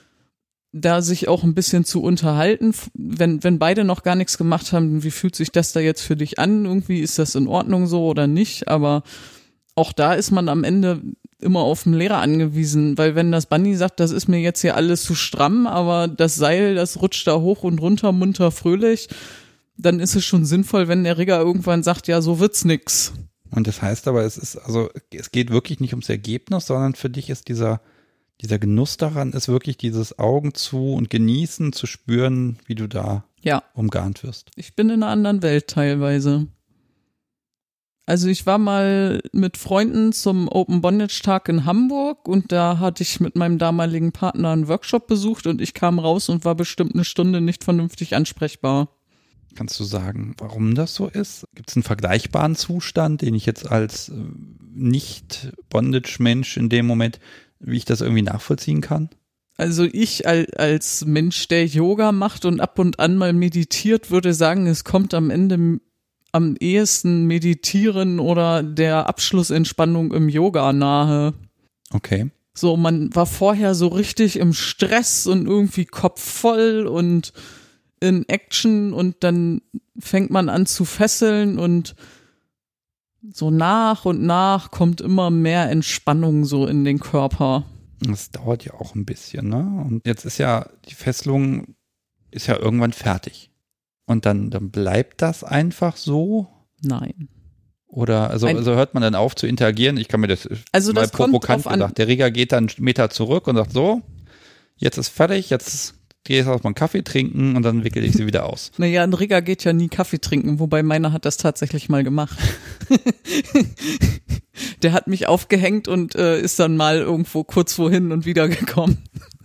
da sich auch ein bisschen zu unterhalten, wenn wenn beide noch gar nichts gemacht haben, wie fühlt sich das da jetzt für dich an, irgendwie ist das in Ordnung so oder nicht, aber auch da ist man am Ende immer auf den Lehrer angewiesen, weil wenn das Bunny sagt, das ist mir jetzt hier alles zu stramm, aber das Seil, das rutscht da hoch und runter, munter, fröhlich, dann ist es schon sinnvoll, wenn der Rigger irgendwann sagt, ja, so wird's nix. Und das heißt aber, es ist, also, es geht wirklich nicht ums Ergebnis, sondern für dich ist dieser, dieser Genuss daran, ist wirklich dieses Augen zu und genießen, zu spüren, wie du da ja. umgarnt wirst. Ich bin in einer anderen Welt teilweise. Also ich war mal mit Freunden zum Open Bondage Tag in Hamburg und da hatte ich mit meinem damaligen Partner einen Workshop besucht und ich kam raus und war bestimmt eine Stunde nicht vernünftig ansprechbar. Kannst du sagen, warum das so ist? Gibt es einen vergleichbaren Zustand, den ich jetzt als äh, Nicht-Bondage-Mensch in dem Moment, wie ich das irgendwie nachvollziehen kann? Also ich als Mensch, der Yoga macht und ab und an mal meditiert, würde sagen, es kommt am Ende am ehesten Meditieren oder der Abschlussentspannung im Yoga nahe. Okay. So, man war vorher so richtig im Stress und irgendwie Kopf voll und in Action und dann fängt man an zu fesseln und so nach und nach kommt immer mehr Entspannung so in den Körper. Das dauert ja auch ein bisschen, ne? Und jetzt ist ja, die Fesselung ist ja irgendwann fertig. Und dann, dann bleibt das einfach so? Nein. Oder, also, Ein, also hört man dann auf zu interagieren? Ich kann mir das, also mal das provokant kommt gesagt. Der Rigger geht dann einen Meter zurück und sagt so, jetzt ist fertig, jetzt gehe ich erstmal einen Kaffee trinken und dann wickel ich sie wieder aus. Naja, ein Rigger geht ja nie Kaffee trinken, wobei meiner hat das tatsächlich mal gemacht. Der hat mich aufgehängt und äh, ist dann mal irgendwo kurz wohin und wieder gekommen.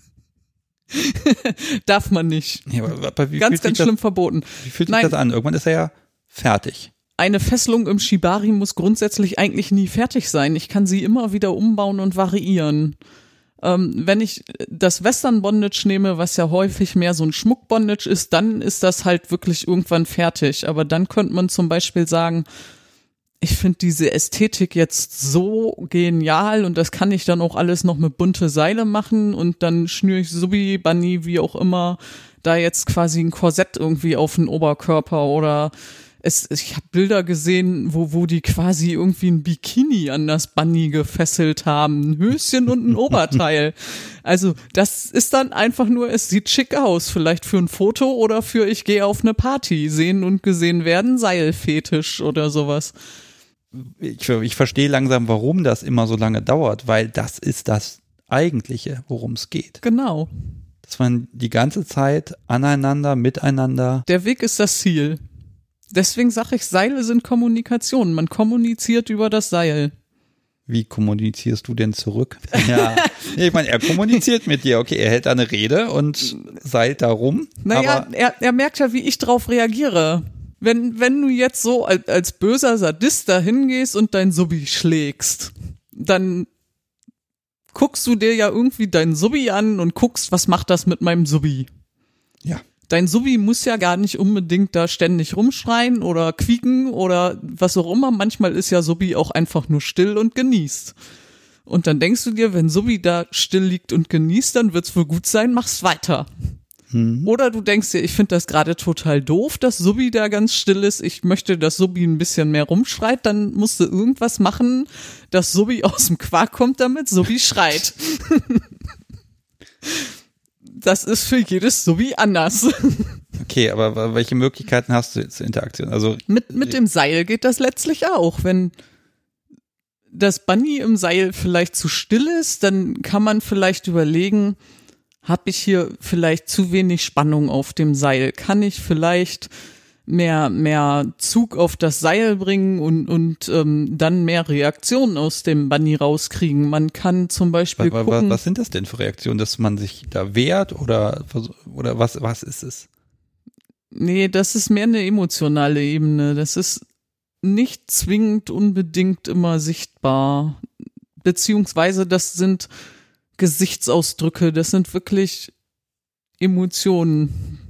Darf man nicht. Ja, aber, aber wie ganz, ganz schlimm das, verboten. Wie fühlt sich Nein. das an? Irgendwann ist er ja fertig. Eine Fesselung im Shibari muss grundsätzlich eigentlich nie fertig sein. Ich kann sie immer wieder umbauen und variieren. Ähm, wenn ich das Western Bondage nehme, was ja häufig mehr so ein Schmuck-Bondage ist, dann ist das halt wirklich irgendwann fertig. Aber dann könnte man zum Beispiel sagen, ich finde diese Ästhetik jetzt so genial und das kann ich dann auch alles noch mit bunte Seile machen und dann schnüre ich Subi, Bunny, wie auch immer, da jetzt quasi ein Korsett irgendwie auf den Oberkörper oder es, ich habe Bilder gesehen, wo, wo die quasi irgendwie ein Bikini an das Bunny gefesselt haben, ein Höschen und ein Oberteil. Also das ist dann einfach nur, es sieht schick aus, vielleicht für ein Foto oder für ich gehe auf eine Party, sehen und gesehen werden, Seilfetisch oder sowas. Ich, ich verstehe langsam, warum das immer so lange dauert, weil das ist das Eigentliche, worum es geht. Genau. Dass man die ganze Zeit aneinander, miteinander. Der Weg ist das Ziel. Deswegen sage ich, Seile sind Kommunikation. Man kommuniziert über das Seil. Wie kommunizierst du denn zurück? Ja, ich meine, er kommuniziert mit dir. Okay, er hält da eine Rede und seilt da rum. Naja, aber er, er merkt ja, wie ich drauf reagiere. Wenn, wenn du jetzt so als, als böser Sadist da hingehst und dein Subi schlägst, dann guckst du dir ja irgendwie dein Subi an und guckst, was macht das mit meinem Subi? Ja. Dein Subi muss ja gar nicht unbedingt da ständig rumschreien oder quieken oder was auch immer. Manchmal ist ja Subi auch einfach nur still und genießt. Und dann denkst du dir, wenn Subi da still liegt und genießt, dann wird's wohl gut sein, mach's weiter. Hm. Oder du denkst dir, ich finde das gerade total doof, dass Subi da ganz still ist. Ich möchte, dass Subi ein bisschen mehr rumschreit. Dann musst du irgendwas machen, dass Subi aus dem Quark kommt, damit Subi schreit. Das ist für jedes Subi anders. Okay, aber welche Möglichkeiten hast du jetzt zur Interaktion? Also mit, mit dem Seil geht das letztlich auch. Wenn das Bunny im Seil vielleicht zu still ist, dann kann man vielleicht überlegen, habe ich hier vielleicht zu wenig Spannung auf dem Seil? Kann ich vielleicht mehr mehr Zug auf das Seil bringen und und ähm, dann mehr Reaktionen aus dem Bunny rauskriegen? Man kann zum Beispiel was, gucken. Was sind das denn für Reaktionen, dass man sich da wehrt oder oder was was ist es? Nee, das ist mehr eine emotionale Ebene. Das ist nicht zwingend unbedingt immer sichtbar. Beziehungsweise das sind Gesichtsausdrücke, das sind wirklich Emotionen.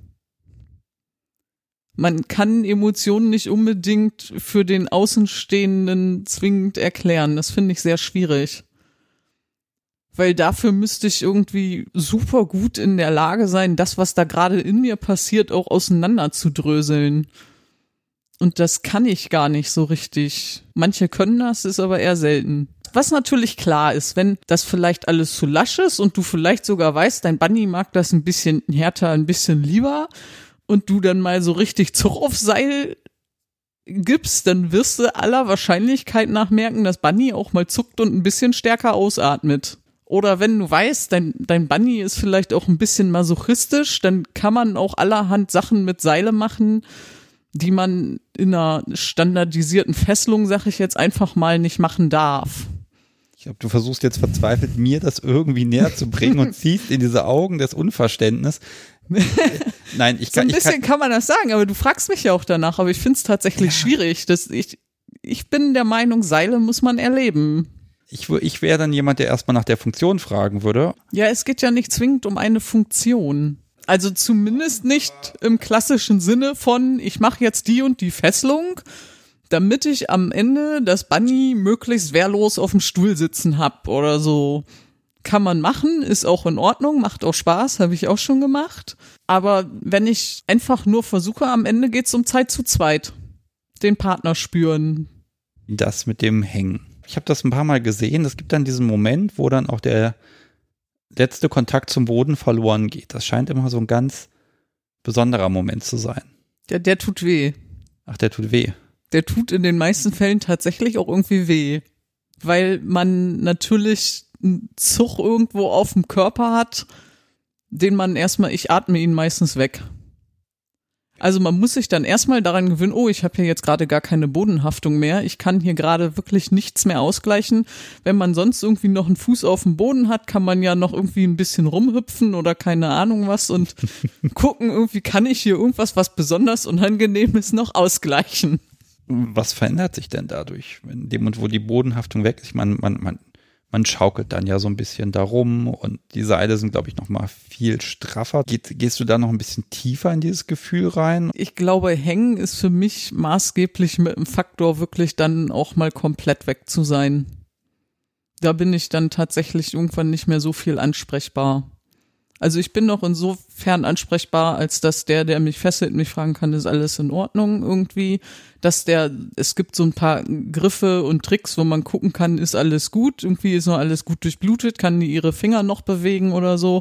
Man kann Emotionen nicht unbedingt für den Außenstehenden zwingend erklären. Das finde ich sehr schwierig. Weil dafür müsste ich irgendwie super gut in der Lage sein, das, was da gerade in mir passiert, auch auseinander zu dröseln. Und das kann ich gar nicht so richtig. Manche können das, ist aber eher selten. Was natürlich klar ist, wenn das vielleicht alles zu lasch ist und du vielleicht sogar weißt, dein Bunny mag das ein bisschen härter, ein bisschen lieber und du dann mal so richtig Zug auf Seil gibst, dann wirst du aller Wahrscheinlichkeit nach merken, dass Bunny auch mal zuckt und ein bisschen stärker ausatmet. Oder wenn du weißt, dein, dein Bunny ist vielleicht auch ein bisschen masochistisch, dann kann man auch allerhand Sachen mit Seile machen, die man in einer standardisierten Fesselung, sag ich jetzt einfach mal, nicht machen darf. Ich glaube, du versuchst jetzt verzweifelt, mir das irgendwie näher zu bringen und ziehst in diese Augen des Unverständnisses. Nein, ich kann. So ein bisschen ich kann, kann man das sagen, aber du fragst mich ja auch danach, aber ich finde es tatsächlich ja. schwierig. Dass ich, ich bin der Meinung, Seile muss man erleben. Ich, ich wäre dann jemand, der erstmal nach der Funktion fragen würde. Ja, es geht ja nicht zwingend um eine Funktion. Also zumindest nicht im klassischen Sinne von, ich mache jetzt die und die Fesselung, damit ich am Ende das Bunny möglichst wehrlos auf dem Stuhl sitzen hab oder so. Kann man machen, ist auch in Ordnung, macht auch Spaß, habe ich auch schon gemacht. Aber wenn ich einfach nur versuche, am Ende geht's um Zeit zu zweit. Den Partner spüren. Das mit dem Hängen. Ich habe das ein paar Mal gesehen. Es gibt dann diesen Moment, wo dann auch der letzte Kontakt zum Boden verloren geht. Das scheint immer so ein ganz besonderer Moment zu sein. Der, der tut weh. Ach, der tut weh. Der tut in den meisten Fällen tatsächlich auch irgendwie weh. Weil man natürlich einen Zug irgendwo auf dem Körper hat, den man erstmal, ich atme ihn meistens weg. Also man muss sich dann erstmal daran gewöhnen, oh, ich habe hier jetzt gerade gar keine Bodenhaftung mehr, ich kann hier gerade wirklich nichts mehr ausgleichen. Wenn man sonst irgendwie noch einen Fuß auf dem Boden hat, kann man ja noch irgendwie ein bisschen rumhüpfen oder keine Ahnung was und gucken, irgendwie kann ich hier irgendwas, was besonders unangenehm ist, noch ausgleichen. Was verändert sich denn dadurch, in dem und wo die Bodenhaftung weg ist? Ich meine, man, man, man schaukelt dann ja so ein bisschen darum und die Seile sind, glaube ich, noch mal viel straffer. Geht, gehst du da noch ein bisschen tiefer in dieses Gefühl rein? Ich glaube, Hängen ist für mich maßgeblich mit dem Faktor wirklich dann auch mal komplett weg zu sein. Da bin ich dann tatsächlich irgendwann nicht mehr so viel ansprechbar. Also ich bin noch insofern ansprechbar, als dass der, der mich fesselt, mich fragen kann, ist alles in Ordnung irgendwie, dass der, es gibt so ein paar Griffe und Tricks, wo man gucken kann, ist alles gut, irgendwie ist noch alles gut durchblutet, kann die ihre Finger noch bewegen oder so.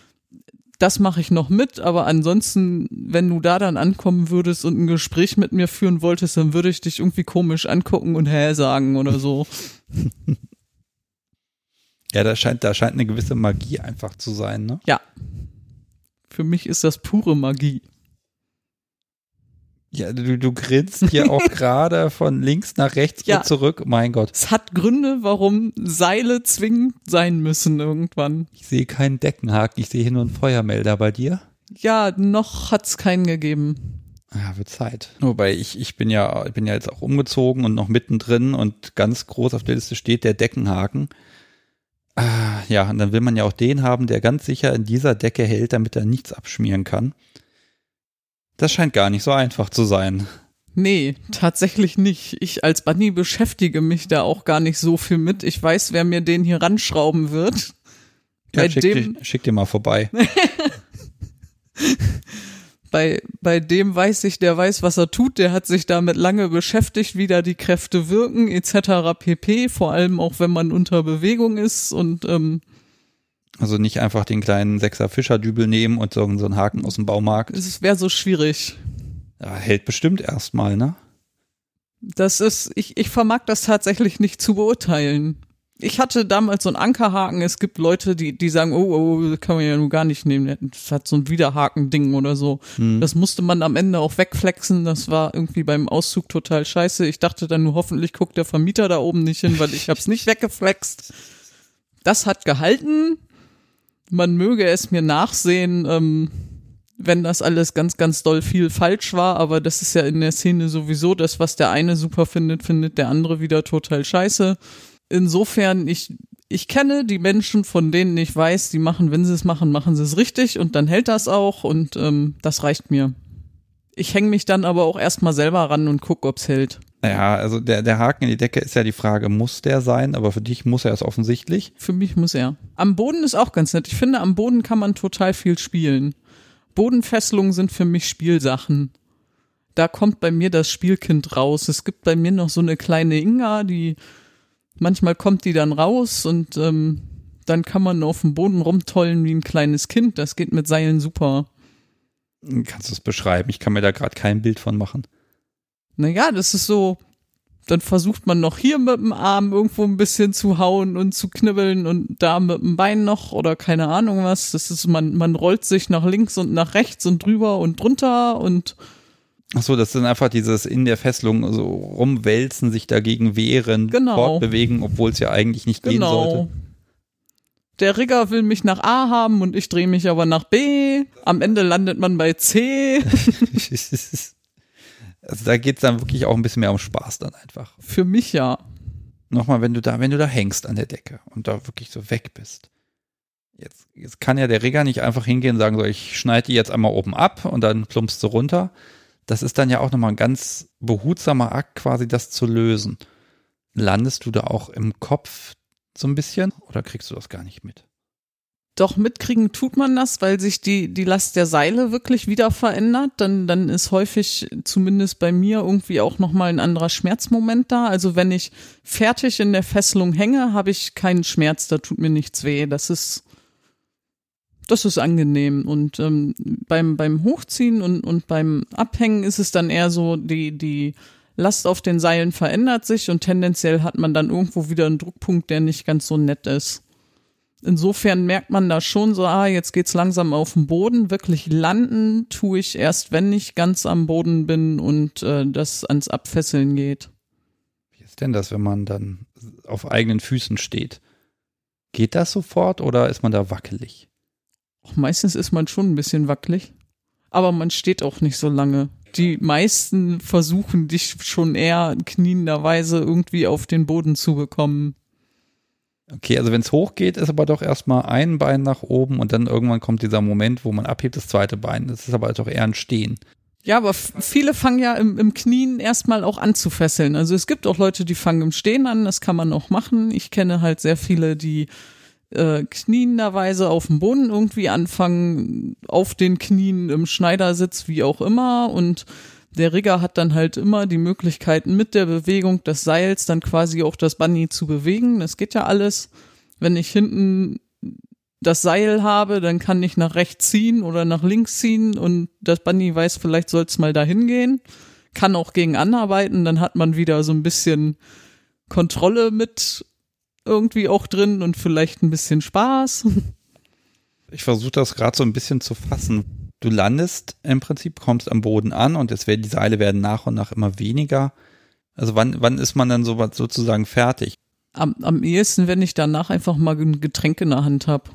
Das mache ich noch mit, aber ansonsten, wenn du da dann ankommen würdest und ein Gespräch mit mir führen wolltest, dann würde ich dich irgendwie komisch angucken und hä sagen oder so. Ja, da scheint, da scheint eine gewisse Magie einfach zu sein, ne? Ja. Für mich ist das pure Magie. Ja, du, du grinst hier auch gerade von links nach rechts ja. zurück. Mein Gott. Es hat Gründe, warum Seile zwingend sein müssen irgendwann. Ich sehe keinen Deckenhaken, ich sehe hier nur einen Feuermelder bei dir. Ja, noch hat's keinen gegeben. Ja, wird Zeit. Wobei ich, ich bin ja, ich bin ja jetzt auch umgezogen und noch mittendrin und ganz groß auf der Liste steht der Deckenhaken. Ah, ja, und dann will man ja auch den haben, der ganz sicher in dieser Decke hält, damit er nichts abschmieren kann. Das scheint gar nicht so einfach zu sein. Nee, tatsächlich nicht. Ich als Bunny beschäftige mich da auch gar nicht so viel mit. Ich weiß, wer mir den hier ranschrauben wird. Ja, bei schick, dem dir, schick dir mal vorbei. Bei, bei dem weiß ich, der weiß, was er tut, der hat sich damit lange beschäftigt, wie da die Kräfte wirken, et cetera pp. Vor allem auch, wenn man unter Bewegung ist und ähm, also nicht einfach den kleinen Sechser Fischerdübel nehmen und so, so einen Haken aus dem Baumarkt. Es wäre so schwierig. Ja, hält bestimmt erstmal, ne? Das ist, ich, ich vermag das tatsächlich nicht zu beurteilen. Ich hatte damals so einen Ankerhaken. Es gibt Leute, die die sagen, oh, oh, das kann man ja nur gar nicht nehmen. Das hat so ein Widerhaken-Ding oder so. Hm. Das musste man am Ende auch wegflexen. Das war irgendwie beim Auszug total scheiße. Ich dachte dann nur, hoffentlich guckt der Vermieter da oben nicht hin, weil ich hab's nicht weggeflext. Das hat gehalten. Man möge es mir nachsehen, ähm, wenn das alles ganz, ganz doll viel falsch war. Aber das ist ja in der Szene sowieso das, was der eine super findet, findet der andere wieder total scheiße. Insofern, ich, ich kenne die Menschen, von denen ich weiß, die machen, wenn sie es machen, machen sie es richtig und dann hält das auch und ähm, das reicht mir. Ich hänge mich dann aber auch erstmal selber ran und gucke, ob's hält. Naja, also der, der Haken in die Decke ist ja die Frage, muss der sein? Aber für dich muss er es offensichtlich. Für mich muss er. Am Boden ist auch ganz nett. Ich finde, am Boden kann man total viel spielen. Bodenfesselungen sind für mich Spielsachen. Da kommt bei mir das Spielkind raus. Es gibt bei mir noch so eine kleine Inga, die manchmal kommt die dann raus und ähm, dann kann man auf dem Boden rumtollen wie ein kleines Kind. Das geht mit Seilen super. Kannst du es beschreiben? Ich kann mir da gerade kein Bild von machen. Naja, das ist so, dann versucht man noch hier mit dem Arm irgendwo ein bisschen zu hauen und zu knibbeln und da mit dem Bein noch oder keine Ahnung was. Das ist, man, man rollt sich nach links und nach rechts und drüber und drunter und Ach so, das ist dann einfach dieses in der Fesselung so rumwälzen, sich dagegen wehren, genau. fortbewegen, obwohl es ja eigentlich nicht genau. gehen sollte. Der Rigger will mich nach A haben und ich drehe mich aber nach B. Am Ende landet man bei C. Also da geht's dann wirklich auch ein bisschen mehr um Spaß dann einfach. Für mich ja. Nochmal, wenn du da, wenn du da hängst an der Decke und da wirklich so weg bist. Jetzt, jetzt kann ja der Rigger nicht einfach hingehen und sagen, so, ich schneide die jetzt einmal oben ab und dann plumpst du runter. Das ist dann ja auch nochmal ein ganz behutsamer Akt, quasi das zu lösen. Landest du da auch im Kopf so ein bisschen oder kriegst du das gar nicht mit? Doch, mitkriegen tut man das, weil sich die, die Last der Seile wirklich wieder verändert. Dann, dann ist häufig, zumindest bei mir, irgendwie auch nochmal ein anderer Schmerzmoment da. Also wenn ich fertig in der Fesselung hänge, habe ich keinen Schmerz, da tut mir nichts weh. Das ist, das ist angenehm. Und ähm, beim, beim Hochziehen und, und beim Abhängen ist es dann eher so, die, die Last auf den Seilen verändert sich und tendenziell hat man dann irgendwo wieder einen Druckpunkt, der nicht ganz so nett ist. Insofern merkt man da schon so, ah, jetzt geht's langsam auf den Boden. Wirklich landen tue ich erst, wenn ich ganz am Boden bin und äh, das ans Abfesseln geht. Wie ist denn das, wenn man dann auf eigenen Füßen steht? Geht das sofort oder ist man da wackelig? Auch meistens ist man schon ein bisschen wackelig, aber man steht auch nicht so lange. Die meisten versuchen dich schon eher knienderweise irgendwie auf den Boden zu bekommen. Okay, also wenn es hochgeht, ist aber doch erstmal ein Bein nach oben und dann irgendwann kommt dieser Moment, wo man abhebt, das zweite Bein. Das ist aber doch eher ein Stehen. Ja, aber f- viele fangen ja im, im Knien erstmal auch an zu fesseln. Also es gibt auch Leute, die fangen im Stehen an, das kann man auch machen. Ich kenne halt sehr viele, die äh, knienderweise auf dem Boden irgendwie anfangen, auf den Knien im Schneidersitz, wie auch immer, und der Rigger hat dann halt immer die Möglichkeiten, mit der Bewegung des Seils dann quasi auch das Bunny zu bewegen. Das geht ja alles. Wenn ich hinten das Seil habe, dann kann ich nach rechts ziehen oder nach links ziehen und das Bunny weiß, vielleicht soll es mal dahin gehen. Kann auch gegen anarbeiten, dann hat man wieder so ein bisschen Kontrolle mit irgendwie auch drin und vielleicht ein bisschen Spaß. Ich versuche das gerade so ein bisschen zu fassen. Du landest im Prinzip, kommst am Boden an und es werden, die Seile werden nach und nach immer weniger. Also wann, wann ist man dann so sozusagen fertig? Am, am ehesten, wenn ich danach einfach mal ein Getränk in der Hand habe.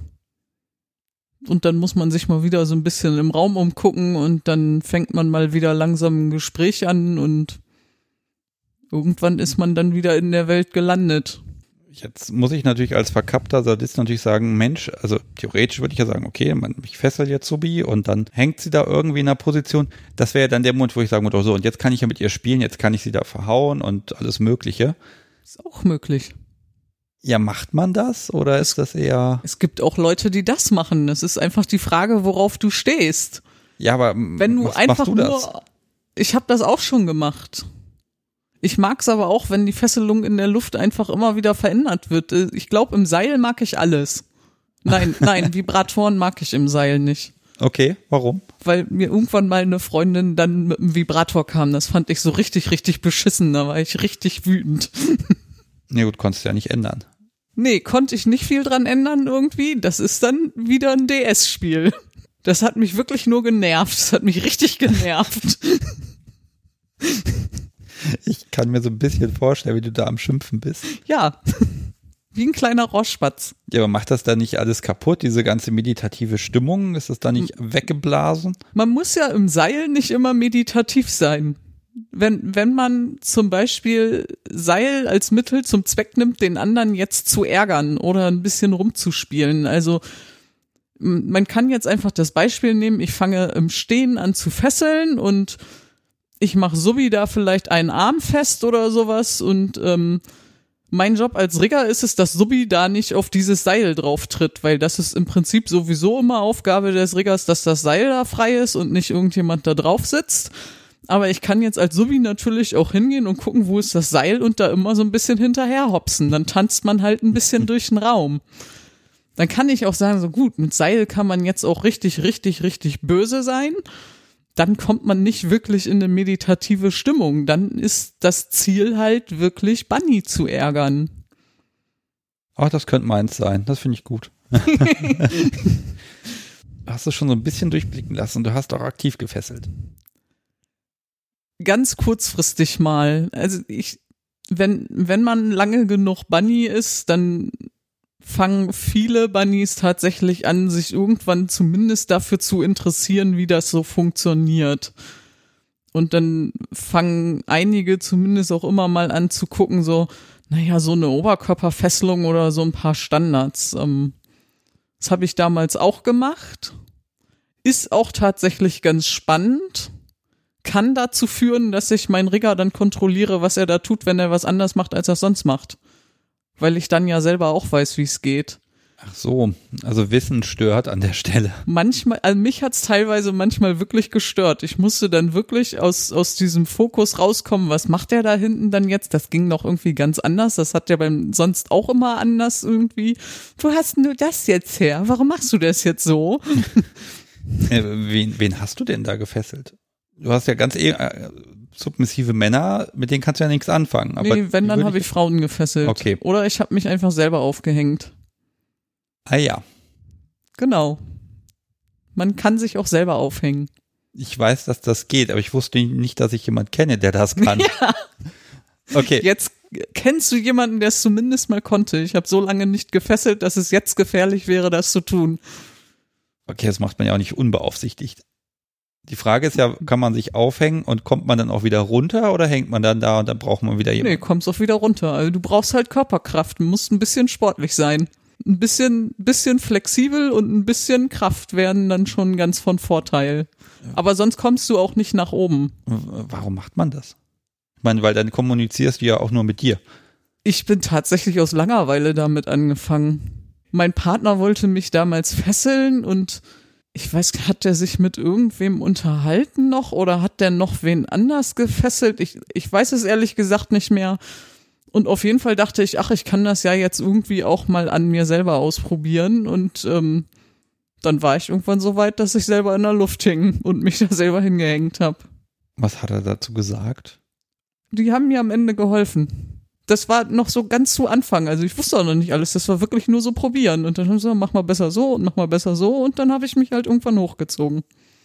Und dann muss man sich mal wieder so ein bisschen im Raum umgucken und dann fängt man mal wieder langsam ein Gespräch an und irgendwann ist man dann wieder in der Welt gelandet. Jetzt muss ich natürlich als verkappter Sadist natürlich sagen, Mensch, also theoretisch würde ich ja sagen, okay, man, ich fessel jetzt Subi und dann hängt sie da irgendwie in einer Position. Das wäre ja dann der Moment, wo ich sagen würde, oh so, und jetzt kann ich ja mit ihr spielen, jetzt kann ich sie da verhauen und alles Mögliche. Ist auch möglich. Ja, macht man das oder ist das eher... Es gibt auch Leute, die das machen. Es ist einfach die Frage, worauf du stehst. Ja, aber wenn du was, einfach machst du nur... das? Ich habe das auch schon gemacht. Ich mag's aber auch, wenn die Fesselung in der Luft einfach immer wieder verändert wird. Ich glaube, im Seil mag ich alles. Nein, nein, Vibratoren mag ich im Seil nicht. Okay, warum? Weil mir irgendwann mal eine Freundin dann mit einem Vibrator kam. Das fand ich so richtig, richtig beschissen. Da war ich richtig wütend. Ja gut, konntest du ja nicht ändern. Nee, konnte ich nicht viel dran ändern irgendwie. Das ist dann wieder ein D S-Spiel. Das hat mich wirklich nur genervt. Das hat mich richtig genervt. Ich kann mir so ein bisschen vorstellen, wie du da am Schimpfen bist. Ja, wie ein kleiner Rohrspatz. Ja, aber macht das da nicht alles kaputt, diese ganze meditative Stimmung? Ist das da nicht weggeblasen? Man muss ja im Seil nicht immer meditativ sein. Wenn, wenn man zum Beispiel Seil als Mittel zum Zweck nimmt, den anderen jetzt zu ärgern oder ein bisschen rumzuspielen. Also man kann jetzt einfach das Beispiel nehmen, ich fange im Stehen an zu fesseln und ich mache Subi da vielleicht einen Arm fest oder sowas und ähm, mein Job als Rigger ist es, dass Subi da nicht auf dieses Seil drauf tritt, weil das ist im Prinzip sowieso immer Aufgabe des Riggers, dass das Seil da frei ist und nicht irgendjemand da drauf sitzt. Aber ich kann jetzt als Subi natürlich auch hingehen und gucken, wo ist das Seil und da immer so ein bisschen hinterher hopsen. Dann tanzt man halt ein bisschen durch den Raum. Dann kann ich auch sagen, so gut, mit Seil kann man jetzt auch richtig, richtig, richtig böse sein. Dann kommt man nicht wirklich in eine meditative Stimmung. Dann ist das Ziel halt wirklich Bunny zu ärgern. Ach, das könnte meins sein. Das finde ich gut. Hast du schon so ein bisschen durchblicken lassen. Du hast auch aktiv gefesselt. ganz kurzfristig mal. Also ich, wenn, wenn man lange genug Bunny ist, dann fangen viele Bunnies tatsächlich an, sich irgendwann zumindest dafür zu interessieren, wie das so funktioniert. Und dann fangen einige zumindest auch immer mal an zu gucken, so, naja, so eine Oberkörperfesselung oder so ein paar Standards. Ähm, das habe ich damals auch gemacht. Ist auch tatsächlich ganz spannend. Kann dazu führen, dass ich meinen Rigger dann kontrolliere, was er da tut, wenn er was anders macht, als er sonst macht. Weil ich dann ja selber auch weiß, wie es geht. Ach so, also Wissen stört an der Stelle. Manchmal, also mich hat's teilweise manchmal wirklich gestört. Ich musste dann wirklich aus aus diesem Fokus rauskommen, was macht der da hinten dann jetzt? Das ging noch irgendwie ganz anders. Das hat ja beim sonst auch immer anders irgendwie. Wo hast denn du das jetzt her? Warum machst du das jetzt so? äh, wen, wen hast du denn da gefesselt? Du hast ja ganz äh, submissive Männer, mit denen kannst du ja nichts anfangen. Aber nee, wenn, dann habe ich Frauen gefesselt. Okay. Oder ich habe mich einfach selber aufgehängt. Ah ja. Genau. Man kann sich auch selber aufhängen. Ich weiß, dass das geht, aber ich wusste nicht, dass ich jemanden kenne, der das kann. Ja. Okay. Jetzt kennst du jemanden, der es zumindest mal konnte. Ich habe so lange nicht gefesselt, dass es jetzt gefährlich wäre, das zu tun. Okay, das macht man ja auch nicht unbeaufsichtigt. Die Frage ist ja, kann man sich aufhängen und kommt man dann auch wieder runter oder hängt man dann da und dann braucht man wieder jemanden? Nee, kommst auch wieder runter. Also du brauchst halt Körperkraft, du musst ein bisschen sportlich sein. Ein bisschen, bisschen flexibel und ein bisschen Kraft werden dann schon ganz von Vorteil. Ja. Aber sonst kommst du auch nicht nach oben. Warum macht man das? Ich meine, weil dann kommunizierst du ja auch nur mit dir. Ich bin tatsächlich aus Langeweile damit angefangen. Mein Partner wollte mich damals fesseln und ich weiß, hat der sich mit irgendwem unterhalten noch oder hat der noch wen anders gefesselt? Ich, ich weiß es ehrlich gesagt nicht mehr. Und auf jeden Fall dachte ich, ach, ich kann das ja jetzt irgendwie auch mal an mir selber ausprobieren. Und ähm, dann war ich irgendwann so weit, dass ich selber in der Luft hing und mich da selber hingehängt habe. Was hat er dazu gesagt? Die haben mir am Ende geholfen. Das war noch so ganz zu Anfang. Also ich wusste auch noch nicht alles. Das war wirklich nur so probieren. Und dann haben sie gesagt, mach mal besser so und mach mal besser so. Und dann habe ich mich halt irgendwann hochgezogen.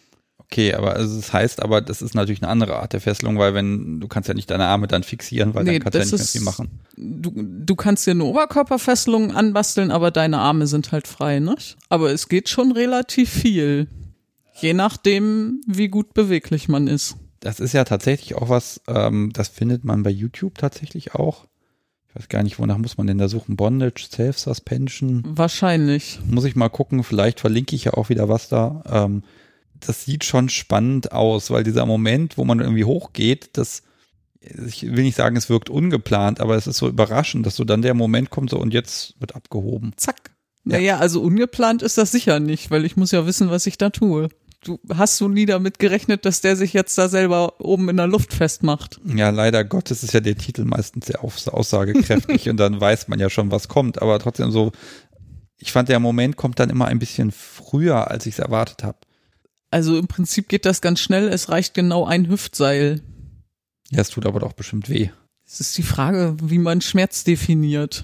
Okay, aber also das heißt, aber das ist natürlich eine andere Art der Fesselung, weil wenn, du kannst ja nicht deine Arme dann fixieren, weil nee, dann kannst du ja nicht ist, mehr viel machen. Du, du kannst dir eine Oberkörperfesselung anbasteln, aber deine Arme sind halt frei, ne? Aber es geht schon relativ viel. Je nachdem, wie gut beweglich man ist. Das ist ja tatsächlich auch was, ähm, das findet man bei YouTube tatsächlich auch. Ich weiß gar nicht, wonach muss man denn da suchen? Bondage, Self-Suspension? Wahrscheinlich. Muss ich mal gucken, vielleicht verlinke ich ja auch wieder was da. Ähm, das sieht schon spannend aus, weil dieser Moment, wo man irgendwie hochgeht, das, ich will nicht sagen, es wirkt ungeplant, aber es ist so überraschend, dass so dann der Moment kommt so und jetzt wird abgehoben. Zack. Ja. Naja, also ungeplant ist das sicher nicht, weil ich muss ja wissen, was ich da tue. Du hast so nie damit gerechnet, dass der sich jetzt da selber oben in der Luft festmacht. Ja, leider Gottes ist ja der Titel meistens sehr aussagekräftig und dann weiß man ja schon, was kommt, aber trotzdem so, ich fand, der Moment kommt dann immer ein bisschen früher, als ich es erwartet habe. Also im Prinzip geht das ganz schnell, es reicht genau ein Hüftseil. Ja, es tut aber doch bestimmt weh. Es ist die Frage, wie man Schmerz definiert.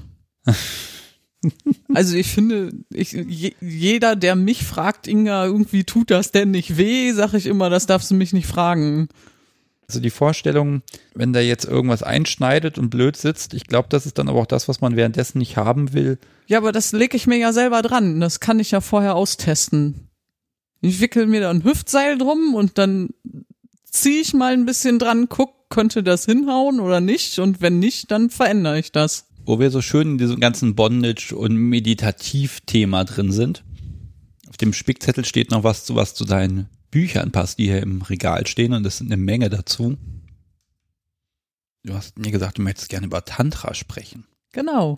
Also ich finde, ich, je, jeder, der mich fragt, Inga, irgendwie tut das denn nicht weh, sage ich immer, das darfst du mich nicht fragen. Also die Vorstellung, wenn da jetzt irgendwas einschneidet und blöd sitzt, ich glaube, das ist dann aber auch das, was man währenddessen nicht haben will. Ja, aber das lege ich mir ja selber dran, das kann ich ja vorher austesten. Ich wickel mir da ein Hüftseil drum und dann ziehe ich mal ein bisschen dran, guck, könnte das hinhauen oder nicht und wenn nicht, dann verändere ich das. Wo wir so schön in diesem ganzen Bondage- und Meditativ-Thema drin sind. Auf dem Spickzettel steht noch was zu was zu deinen Büchern passt, die hier im Regal stehen und es sind eine Menge dazu. Du hast mir gesagt, du möchtest gerne über Tantra sprechen. Genau.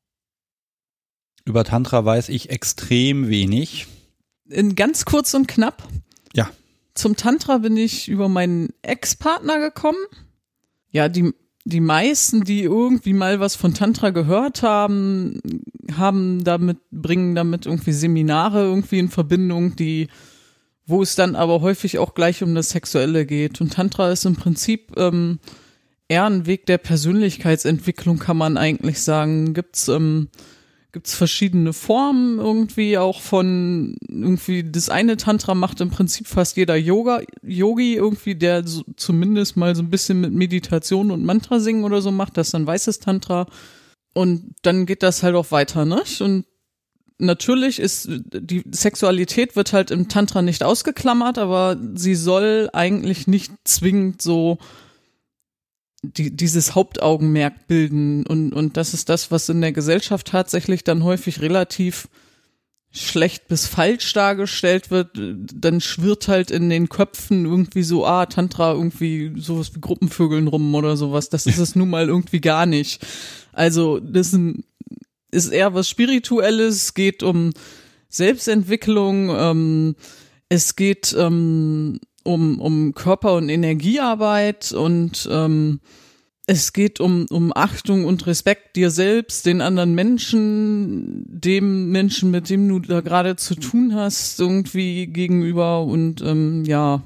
Über Tantra weiß ich extrem wenig. In ganz kurz und knapp. Ja. Zum Tantra bin ich über meinen Ex-Partner gekommen. Ja, die, die meisten, die irgendwie mal was von Tantra gehört haben, haben damit, bringen damit irgendwie Seminare irgendwie in Verbindung, die, wo es dann aber häufig auch gleich um das Sexuelle geht. Und Tantra ist im Prinzip ähm, eher ein Weg der Persönlichkeitsentwicklung, kann man eigentlich sagen. Gibt's ähm, gibt's verschiedene Formen irgendwie auch von irgendwie das eine Tantra macht im Prinzip fast jeder Yoga Yogi irgendwie, der so, zumindest mal so ein bisschen mit Meditation und Mantra singen oder so macht, das ist dann weißes Tantra und dann geht das halt auch weiter, ne? Und natürlich ist die Sexualität wird halt im Tantra nicht ausgeklammert, aber sie soll eigentlich nicht zwingend so die, dieses Hauptaugenmerk bilden und, und das ist das, was in der Gesellschaft tatsächlich dann häufig relativ schlecht bis falsch dargestellt wird, dann schwirrt halt in den Köpfen irgendwie so, ah, Tantra irgendwie sowas wie Gruppenvögeln rum oder sowas, das ist es nun mal irgendwie gar nicht. Also das ist, ein, ist eher was Spirituelles, es geht um Selbstentwicklung, ähm, es geht ähm, um um Körper- und Energiearbeit und ähm, es geht um um Achtung und Respekt dir selbst, den anderen Menschen, dem Menschen, mit dem du da gerade zu tun hast, irgendwie gegenüber und ähm, ja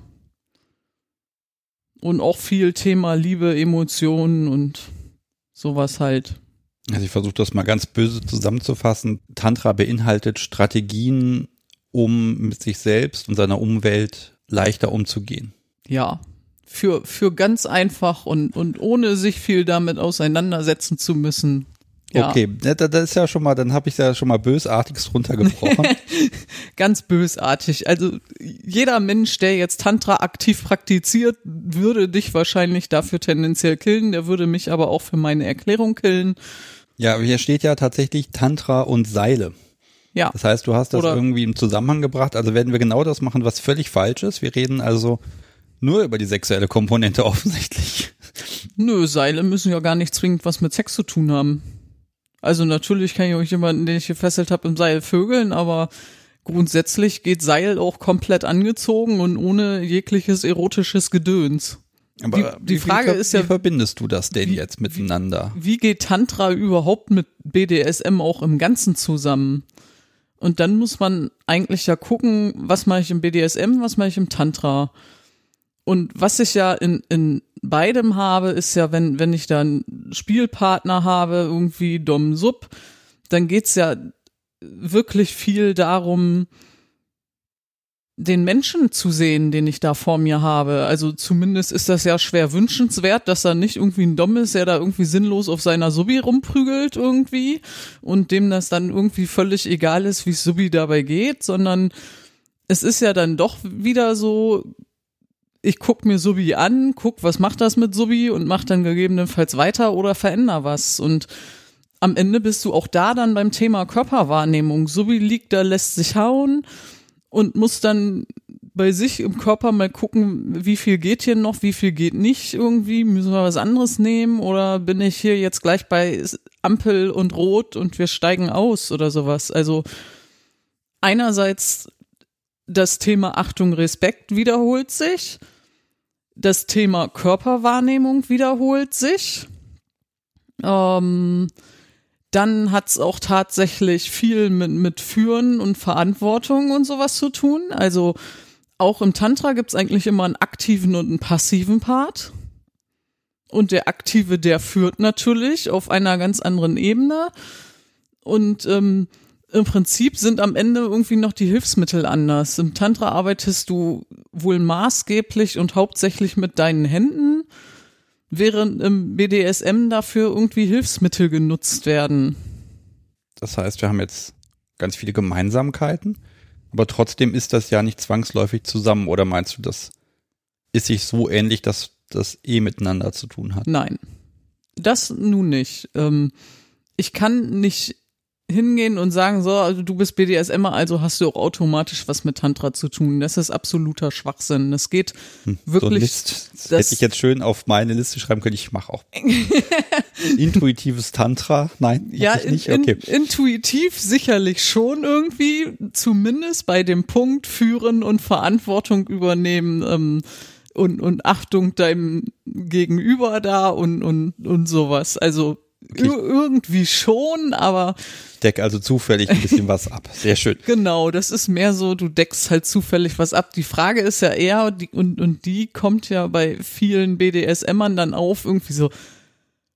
und auch viel Thema Liebe, Emotionen und sowas halt. Also ich versuche das mal ganz böse zusammenzufassen. Tantra beinhaltet Strategien, um mit sich selbst und seiner Umwelt leichter umzugehen. Ja, für für ganz einfach und und ohne sich viel damit auseinandersetzen zu müssen. Ja. Okay, das ist ja schon mal, dann habe ich ja schon mal bösartigst runtergebrochen. Ganz bösartig. Also jeder Mensch, der jetzt Tantra aktiv praktiziert, würde dich wahrscheinlich dafür tendenziell killen. Der würde mich aber auch für meine Erklärung killen. Ja, hier steht ja tatsächlich Tantra und Seile. Ja. Das heißt, du hast das Oder irgendwie im Zusammenhang gebracht. Also werden wir genau das machen, was völlig falsch ist. Wir reden also nur über die sexuelle Komponente offensichtlich. Nö, Seile müssen ja gar nicht zwingend was mit Sex zu tun haben. Also natürlich kann ich euch jemanden, den ich gefesselt habe, im Seil vögeln, aber grundsätzlich geht Seil auch komplett angezogen und ohne jegliches erotisches Gedöns. Aber die, die wie, Frage wie, ist ja, wie verbindest du das denn wie, jetzt miteinander? Wie, wie geht Tantra überhaupt mit B D S M auch im Ganzen zusammen? Und dann muss man eigentlich ja gucken, was mache ich im B D S M, was mache ich im Tantra? Und was ich ja in, in beidem habe, ist ja, wenn, wenn ich da einen Spielpartner habe, irgendwie Dom Sub, dann geht's ja wirklich viel darum, den Menschen zu sehen, den ich da vor mir habe. Also zumindest ist das ja schwer wünschenswert, dass da nicht irgendwie ein Dom ist, der da irgendwie sinnlos auf seiner Subi rumprügelt irgendwie und dem das dann irgendwie völlig egal ist, wie es Subi dabei geht, sondern es ist ja dann doch wieder so, ich guck mir Subi an, guck, was macht das mit Subi und mach dann gegebenenfalls weiter oder veränder was und am Ende bist du auch da dann beim Thema Körperwahrnehmung. Subi liegt da, lässt sich hauen und muss dann bei sich im Körper mal gucken, wie viel geht hier noch, wie viel geht nicht irgendwie, müssen wir was anderes nehmen oder bin ich hier jetzt gleich bei Ampel und Rot und wir steigen aus oder sowas. Also einerseits das Thema Achtung, Respekt wiederholt sich, das Thema Körperwahrnehmung wiederholt sich, ähm, dann hat's auch tatsächlich viel mit, mit Führen und Verantwortung und sowas zu tun. Also auch im Tantra gibt's eigentlich immer einen aktiven und einen passiven Part. Und der Aktive, der führt natürlich auf einer ganz anderen Ebene. Und ähm, im Prinzip sind am Ende irgendwie noch die Hilfsmittel anders. Im Tantra arbeitest du wohl maßgeblich und hauptsächlich mit deinen Händen, während im B D S M dafür irgendwie Hilfsmittel genutzt werden. Das heißt, wir haben jetzt ganz viele Gemeinsamkeiten, aber trotzdem ist das ja nicht zwangsläufig zusammen. Oder meinst du, das ist sich so ähnlich, dass das eh miteinander zu tun hat? Nein, das nun nicht. Ähm, ich kann nicht hingehen und sagen, so, also du bist B D S M er, also hast du auch automatisch was mit Tantra zu tun. Das ist absoluter Schwachsinn. Das geht hm, wirklich. So List, das, das hätte ich jetzt schön auf meine Liste schreiben können. Ich mache auch intuitives Tantra. Nein, ja, ich nicht. In, okay. in, intuitiv sicherlich schon irgendwie, zumindest bei dem Punkt führen und Verantwortung übernehmen ähm, und, und Achtung deinem Gegenüber da und, und, und sowas. Also okay. Irgendwie schon, aber deck also zufällig ein bisschen was ab. Sehr schön. Genau, das ist mehr so, du deckst halt zufällig was ab. Die Frage ist ja eher, die, und, und die kommt ja bei vielen B D S M ern dann auf, irgendwie so,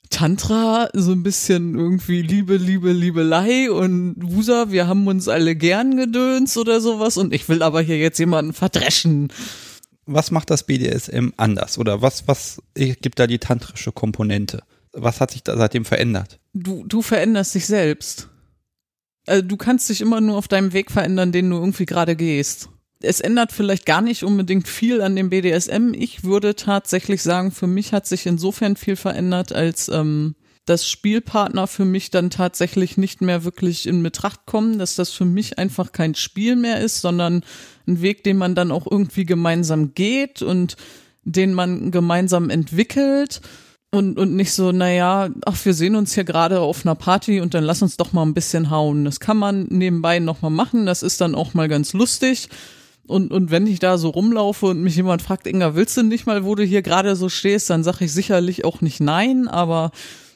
Tantra, so ein bisschen irgendwie Liebe, Liebe, Liebelei und Wusa, wir haben uns alle gern gedöns oder sowas und ich will aber hier jetzt jemanden verdreschen. Was macht das B D S M anders? Oder was, was gibt da die tantrische Komponente? Was hat sich da seitdem verändert? Du, du veränderst dich selbst. Also du kannst dich immer nur auf deinem Weg verändern, den du irgendwie gerade gehst. Es ändert vielleicht gar nicht unbedingt viel an dem B D S M. Ich würde tatsächlich sagen, für mich hat sich insofern viel verändert, als ähm, dass Spielpartner für mich dann tatsächlich nicht mehr wirklich in Betracht kommen, dass das für mich einfach kein Spiel mehr ist, sondern ein Weg, den man dann auch irgendwie gemeinsam geht und den man gemeinsam entwickelt. Und, und nicht so, naja, ach, wir sehen uns hier gerade auf einer Party und dann lass uns doch mal ein bisschen hauen. Das kann man nebenbei nochmal machen, das ist dann auch mal ganz lustig. Und, und wenn ich da so rumlaufe und mich jemand fragt, Inga, willst du nicht mal, wo du hier gerade so stehst, dann sage ich sicherlich auch nicht nein, aber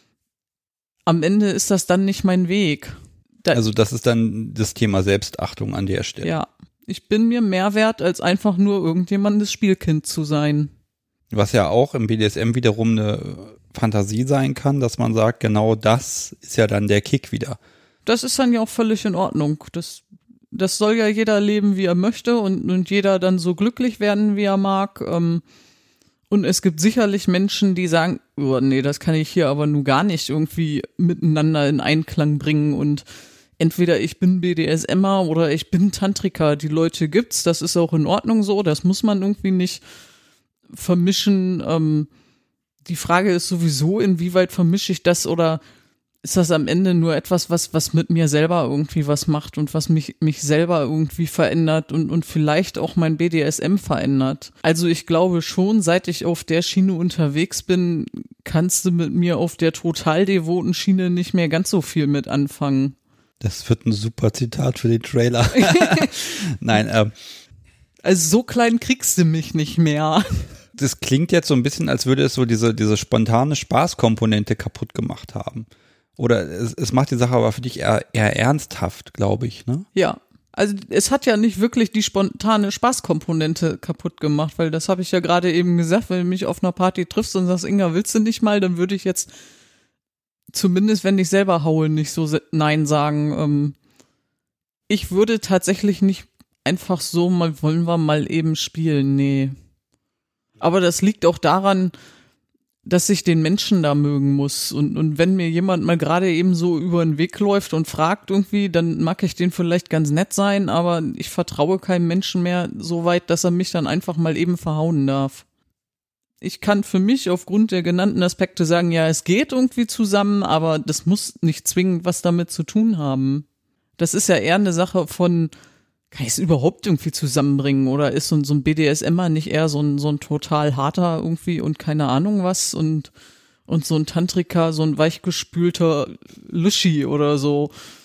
am Ende ist das dann nicht mein Weg. Da, also das ist dann das Thema Selbstachtung an der Stelle. Ja, ich bin mir mehr wert, als einfach nur irgendjemandes Spielkind zu sein. Was ja auch im B D S M wiederum eine Fantasie sein kann, dass man sagt, genau das ist ja dann der Kick wieder. Das ist dann ja auch völlig in Ordnung. Das Das soll ja jeder leben, wie er möchte und, und jeder dann so glücklich werden, wie er mag. Ähm, und es gibt sicherlich Menschen, die sagen, oh, nee, das kann ich hier aber nur gar nicht irgendwie miteinander in Einklang bringen und entweder ich bin B D S M er oder ich bin Tantriker. Die Leute gibt's, das ist auch in Ordnung so, das muss man irgendwie nicht vermischen. Ähm, die Frage ist sowieso, inwieweit vermische ich das oder ist das am Ende nur etwas, was was mit mir selber irgendwie was macht und was mich mich selber irgendwie verändert und und vielleicht auch mein B D S M verändert. Also ich glaube schon, seit ich auf der Schiene unterwegs bin, kannst du mit mir auf der total devoten Schiene nicht mehr ganz so viel mit anfangen. Das wird ein super Zitat für den Trailer. Nein, ähm. Also so klein kriegst du mich nicht mehr. Das klingt jetzt so ein bisschen, als würde es so diese diese spontane Spaßkomponente kaputt gemacht haben. Oder es, es macht die Sache aber für dich eher, eher ernsthaft, glaube ich, ne? Ja, also es hat ja nicht wirklich die spontane Spaßkomponente kaputt gemacht, weil das habe ich ja gerade eben gesagt, wenn du mich auf einer Party triffst und sagst, Inga, willst du nicht mal, dann würde ich jetzt zumindest, wenn ich selber haue, nicht so Nein sagen. Ähm, ich würde tatsächlich nicht einfach so mal, wollen wir mal eben spielen, nee. Aber das liegt auch daran, dass ich den Menschen da mögen muss. Und, und wenn mir jemand mal gerade eben so über den Weg läuft und fragt irgendwie, dann mag ich den vielleicht ganz nett sein, aber ich vertraue keinem Menschen mehr so weit, dass er mich dann einfach mal eben verhauen darf. Ich kann für mich aufgrund der genannten Aspekte sagen, ja, es geht irgendwie zusammen, aber das muss nicht zwingend was damit zu tun haben. Das ist ja eher eine Sache von, kann ich es überhaupt irgendwie zusammenbringen oder ist so, so ein B D S M er nicht eher so ein, so ein total harter irgendwie und keine Ahnung was und, und so ein Tantriker, so ein weichgespülter Luschi oder so.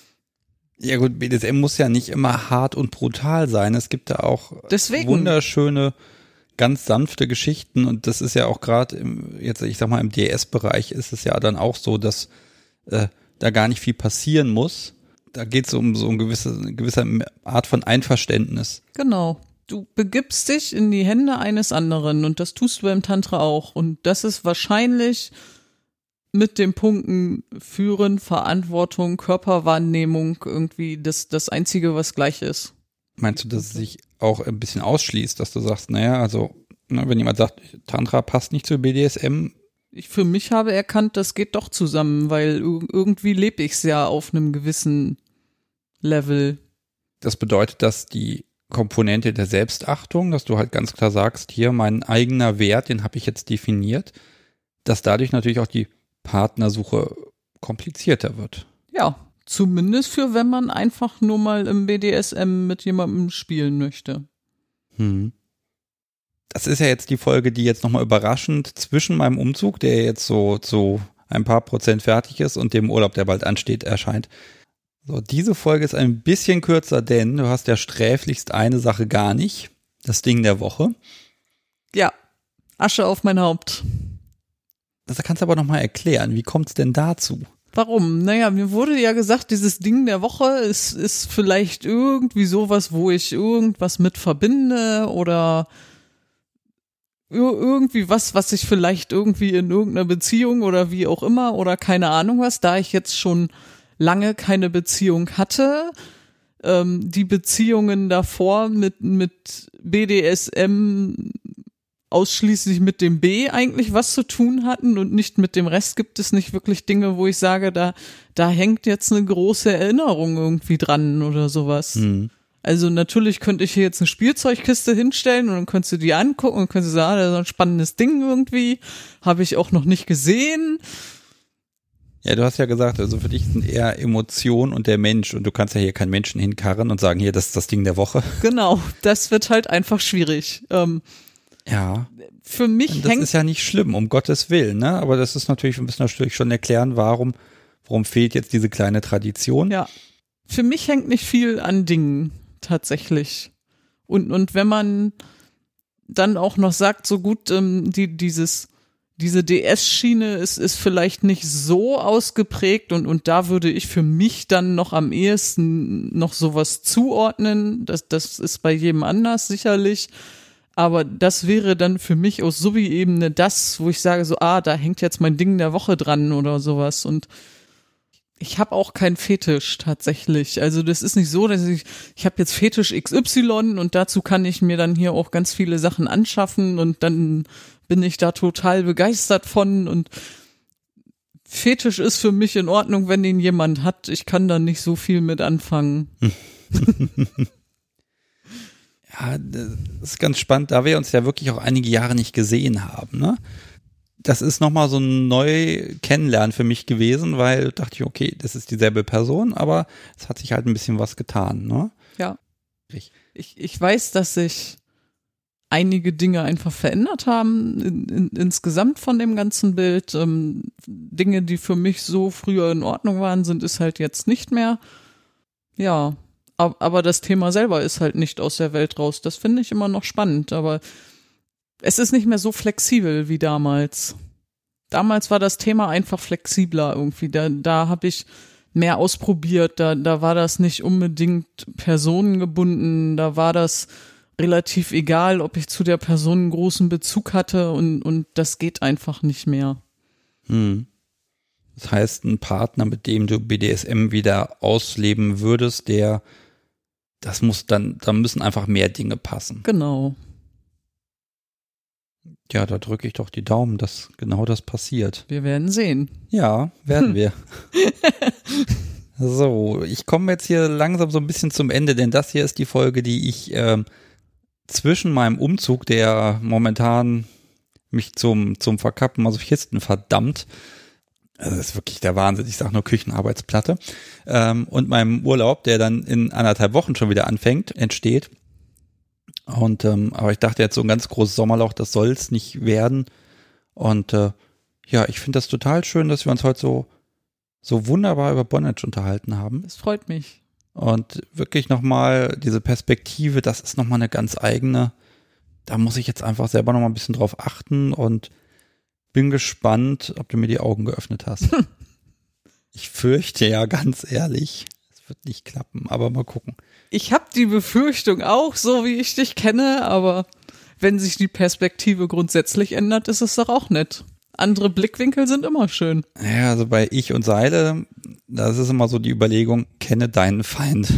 Ja gut, B D S M muss ja nicht immer hart und brutal sein. Es gibt da auch Deswegen. wunderschöne, ganz sanfte Geschichten und das ist ja auch gerade im, jetzt ich sag mal im D S-Bereich ist es ja dann auch so, dass äh, da gar nicht viel passieren muss. Da geht es um so eine gewisse, eine gewisse Art von Einverständnis. Genau. Du begibst dich in die Hände eines anderen und das tust du beim Tantra auch. Und das ist wahrscheinlich mit den Punkten Führen, Verantwortung, Körperwahrnehmung irgendwie das, das Einzige, was gleich ist. Meinst du, dass es sich auch ein bisschen ausschließt, dass du sagst, naja, also ne, wenn jemand sagt, Tantra passt nicht zu B D S M, ich für mich habe erkannt, das geht doch zusammen, weil irgendwie lebe ich es ja auf einem gewissen Level. Das bedeutet, dass die Komponente der Selbstachtung, dass du halt ganz klar sagst, hier mein eigener Wert, den habe ich jetzt definiert, dass dadurch natürlich auch die Partnersuche komplizierter wird. Ja, zumindest für wenn man einfach nur mal im B D S M mit jemandem spielen möchte. Hm. Das ist ja jetzt die Folge, die jetzt nochmal überraschend zwischen meinem Umzug, der jetzt so zu ein paar Prozent fertig ist, und dem Urlaub, der bald ansteht, erscheint. So, diese Folge ist ein bisschen kürzer, denn du hast ja sträflichst eine Sache gar nicht. Das Ding der Woche. Ja, Asche auf mein Haupt. Das kannst du aber nochmal erklären. Wie kommt es denn dazu? Warum? Naja, mir wurde ja gesagt, dieses Ding der Woche ist, ist vielleicht irgendwie sowas, wo ich irgendwas mit verbinde oder irgendwie was, was ich vielleicht irgendwie in irgendeiner Beziehung oder wie auch immer oder keine Ahnung was, da ich jetzt schon lange keine Beziehung hatte, ähm, die Beziehungen davor mit, mit B D S M ausschließlich mit dem B eigentlich was zu tun hatten und nicht mit dem Rest, gibt es nicht wirklich Dinge, wo ich sage, da, da hängt jetzt eine große Erinnerung irgendwie dran oder sowas. Mhm. Also natürlich könnte ich hier jetzt eine Spielzeugkiste hinstellen und dann könntest du die angucken und könntest du sagen, das ist ein spannendes Ding irgendwie, habe ich auch noch nicht gesehen. Ja, du hast ja gesagt, also für dich sind eher Emotionen und der Mensch und du kannst ja hier keinen Menschen hinkarren und sagen, hier, das ist das Ding der Woche. Genau, das wird halt einfach schwierig. Ähm, ja. Für mich das hängt ist ja nicht schlimm, um Gottes Willen, ne? Aber das ist natürlich, wir müssen natürlich schon erklären, warum, warum fehlt jetzt diese kleine Tradition. Ja, für mich hängt nicht viel an Dingen. Tatsächlich. Und, und wenn man dann auch noch sagt, so gut, ähm, die, dieses, diese D S-Schiene ist, ist vielleicht nicht so ausgeprägt und, und da würde ich für mich dann noch am ehesten noch sowas zuordnen. Das, das ist bei jedem anders sicherlich. Aber das wäre dann für mich aus Subi-Ebene das, wo ich sage so, ah, da hängt jetzt mein Ding der Woche dran oder sowas. Und ich habe auch keinen Fetisch tatsächlich. Also das ist nicht so, dass ich, ich habe jetzt Fetisch X Y und dazu kann ich mir dann hier auch ganz viele Sachen anschaffen und dann bin ich da total begeistert von und Fetisch ist für mich in Ordnung, wenn den jemand hat. Ich kann da nicht so viel mit anfangen. Ja, das ist ganz spannend, da wir uns ja wirklich auch einige Jahre nicht gesehen haben, ne? Das ist nochmal so ein neu Kennenlernen für mich gewesen, weil dachte ich, okay, das ist dieselbe Person, aber es hat sich halt ein bisschen was getan, ne? Ja. Ich, ich weiß, dass sich einige Dinge einfach verändert haben in, in, insgesamt von dem ganzen Bild. Ähm, Dinge, die für mich so früher in Ordnung waren, sind es halt jetzt nicht mehr. Ja, aber, aber das Thema selber ist halt nicht aus der Welt raus. Das finde ich immer noch spannend, aber es ist nicht mehr so flexibel wie damals. Damals war das Thema einfach flexibler irgendwie. Da, da habe ich mehr ausprobiert. Da, da war das nicht unbedingt personengebunden. Da war das relativ egal, ob ich zu der Person einen großen Bezug hatte und, und das geht einfach nicht mehr. Hm. Das heißt, ein Partner, mit dem du B D S M wieder ausleben würdest, der, das muss dann, da müssen einfach mehr Dinge passen. Genau. Ja, da drücke ich doch die Daumen, dass genau das passiert. Wir werden sehen. Ja, werden wir. So, ich komme jetzt hier langsam so ein bisschen zum Ende, denn das hier ist die Folge, die ich ähm, zwischen meinem Umzug, der momentan mich zum, zum Verkappen Masochisten verdammt, also das ist wirklich der Wahnsinn, ich sage nur Küchenarbeitsplatte, ähm, und meinem Urlaub, der dann in anderthalb Wochen schon wieder anfängt, entsteht. Und ähm, aber ich dachte jetzt, so ein ganz großes Sommerloch, das soll es nicht werden. Und äh, ja, ich finde das total schön, dass wir uns heute so so wunderbar über Bondage unterhalten haben. Das freut mich. Und wirklich nochmal diese Perspektive, das ist nochmal eine ganz eigene. Da muss ich jetzt einfach selber nochmal ein bisschen drauf achten und bin gespannt, ob du mir die Augen geöffnet hast. Ich fürchte ja ganz ehrlich, es wird nicht klappen, aber mal gucken. Ich habe die Befürchtung auch, so wie ich dich kenne, aber wenn sich die Perspektive grundsätzlich ändert, ist es doch auch nett. Andere Blickwinkel sind immer schön. Ja, also bei Ich und Seile, das ist immer so die Überlegung, kenne deinen Feind.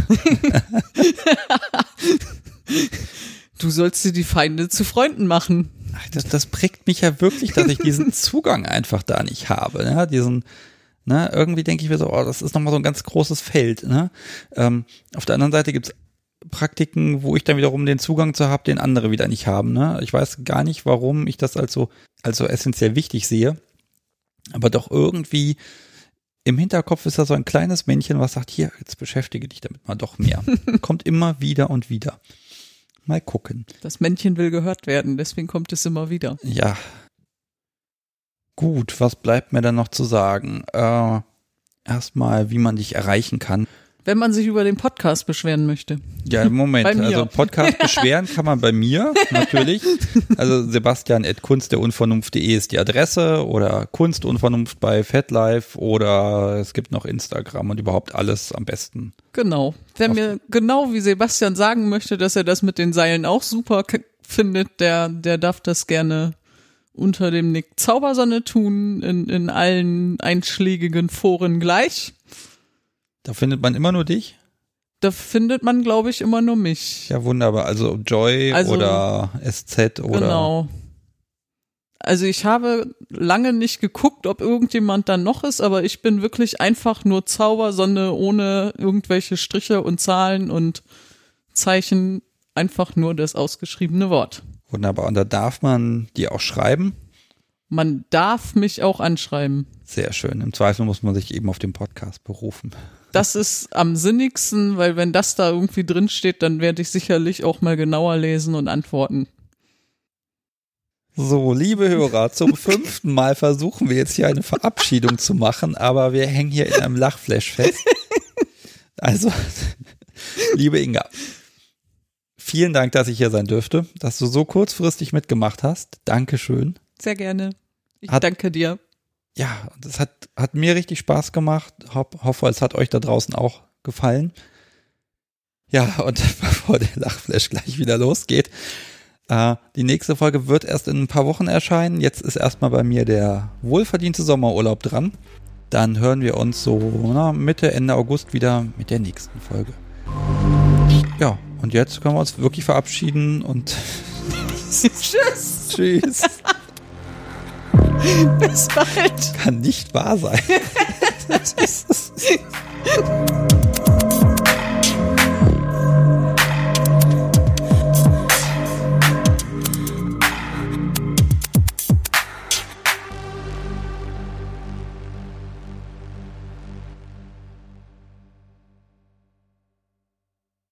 Du sollst dir die Feinde zu Freunden machen. Ach, das, das prägt mich ja wirklich, dass ich diesen Zugang einfach da nicht habe. Ne? Diesen, ne? Irgendwie denke ich mir so, oh, das ist nochmal so ein ganz großes Feld. Ne? Ähm, auf der anderen Seite gibt's Praktiken, wo ich dann wiederum den Zugang zu habe, den andere wieder nicht haben. Ne? Ich weiß gar nicht, warum ich das als so, als so essentiell wichtig sehe. Aber doch irgendwie im Hinterkopf ist da so ein kleines Männchen, was sagt, hier, jetzt beschäftige dich damit mal doch mehr. Kommt immer wieder und wieder. Mal gucken. Das Männchen will gehört werden, deswegen kommt es immer wieder. Ja. Gut, was bleibt mir dann noch zu sagen? Äh, erstmal, wie man dich erreichen kann. Wenn man sich über den Podcast beschweren möchte. Ja, im Moment. Also Podcast beschweren kann man bei mir, natürlich. Also Sebastian at kunst der unvernunft punkt de ist die Adresse oder Kunstunvernunft bei FatLife oder es gibt noch Instagram und überhaupt alles am besten. Genau. Wer mir genau wie Sebastian sagen möchte, dass er das mit den Seilen auch super k- findet, der, der darf das gerne unter dem Nick Zaubersonne tun, in, in allen einschlägigen Foren gleich. Da findet man immer nur dich? Da findet man, glaube ich, immer nur mich. Ja, wunderbar. Also Joy also, oder S Z oder... Genau. Also ich habe lange nicht geguckt, ob irgendjemand da noch ist, aber ich bin wirklich einfach nur Zaubersonne ohne irgendwelche Striche und Zahlen und Zeichen, einfach nur das ausgeschriebene Wort. Wunderbar. Und da darf man die auch schreiben? Man darf mich auch anschreiben. Sehr schön. Im Zweifel muss man sich eben auf den Podcast berufen. Das ist am sinnigsten, weil wenn das da irgendwie drin steht, dann werde ich sicherlich auch mal genauer lesen und antworten. So, liebe Hörer, zum fünften Mal versuchen wir jetzt hier eine Verabschiedung zu machen, aber wir hängen hier in einem Lachflash fest. Also, liebe Inga, vielen Dank, dass ich hier sein dürfte, dass du so kurzfristig mitgemacht hast. Dankeschön. Sehr gerne. Ich hat, danke dir. Ja, das hat, hat mir richtig Spaß gemacht. Ho- hoffe, es hat euch da draußen auch gefallen. Ja, und bevor der Lachflash gleich wieder losgeht, äh, die nächste Folge wird erst in ein paar Wochen erscheinen. Jetzt ist erstmal bei mir der wohlverdiente Sommerurlaub dran. Dann hören wir uns so na, Mitte, Ende August wieder mit der nächsten Folge. Ja, und jetzt können wir uns wirklich verabschieden und Tschüss. Tschüss. Bis bald. Kann nicht wahr sein. Das ist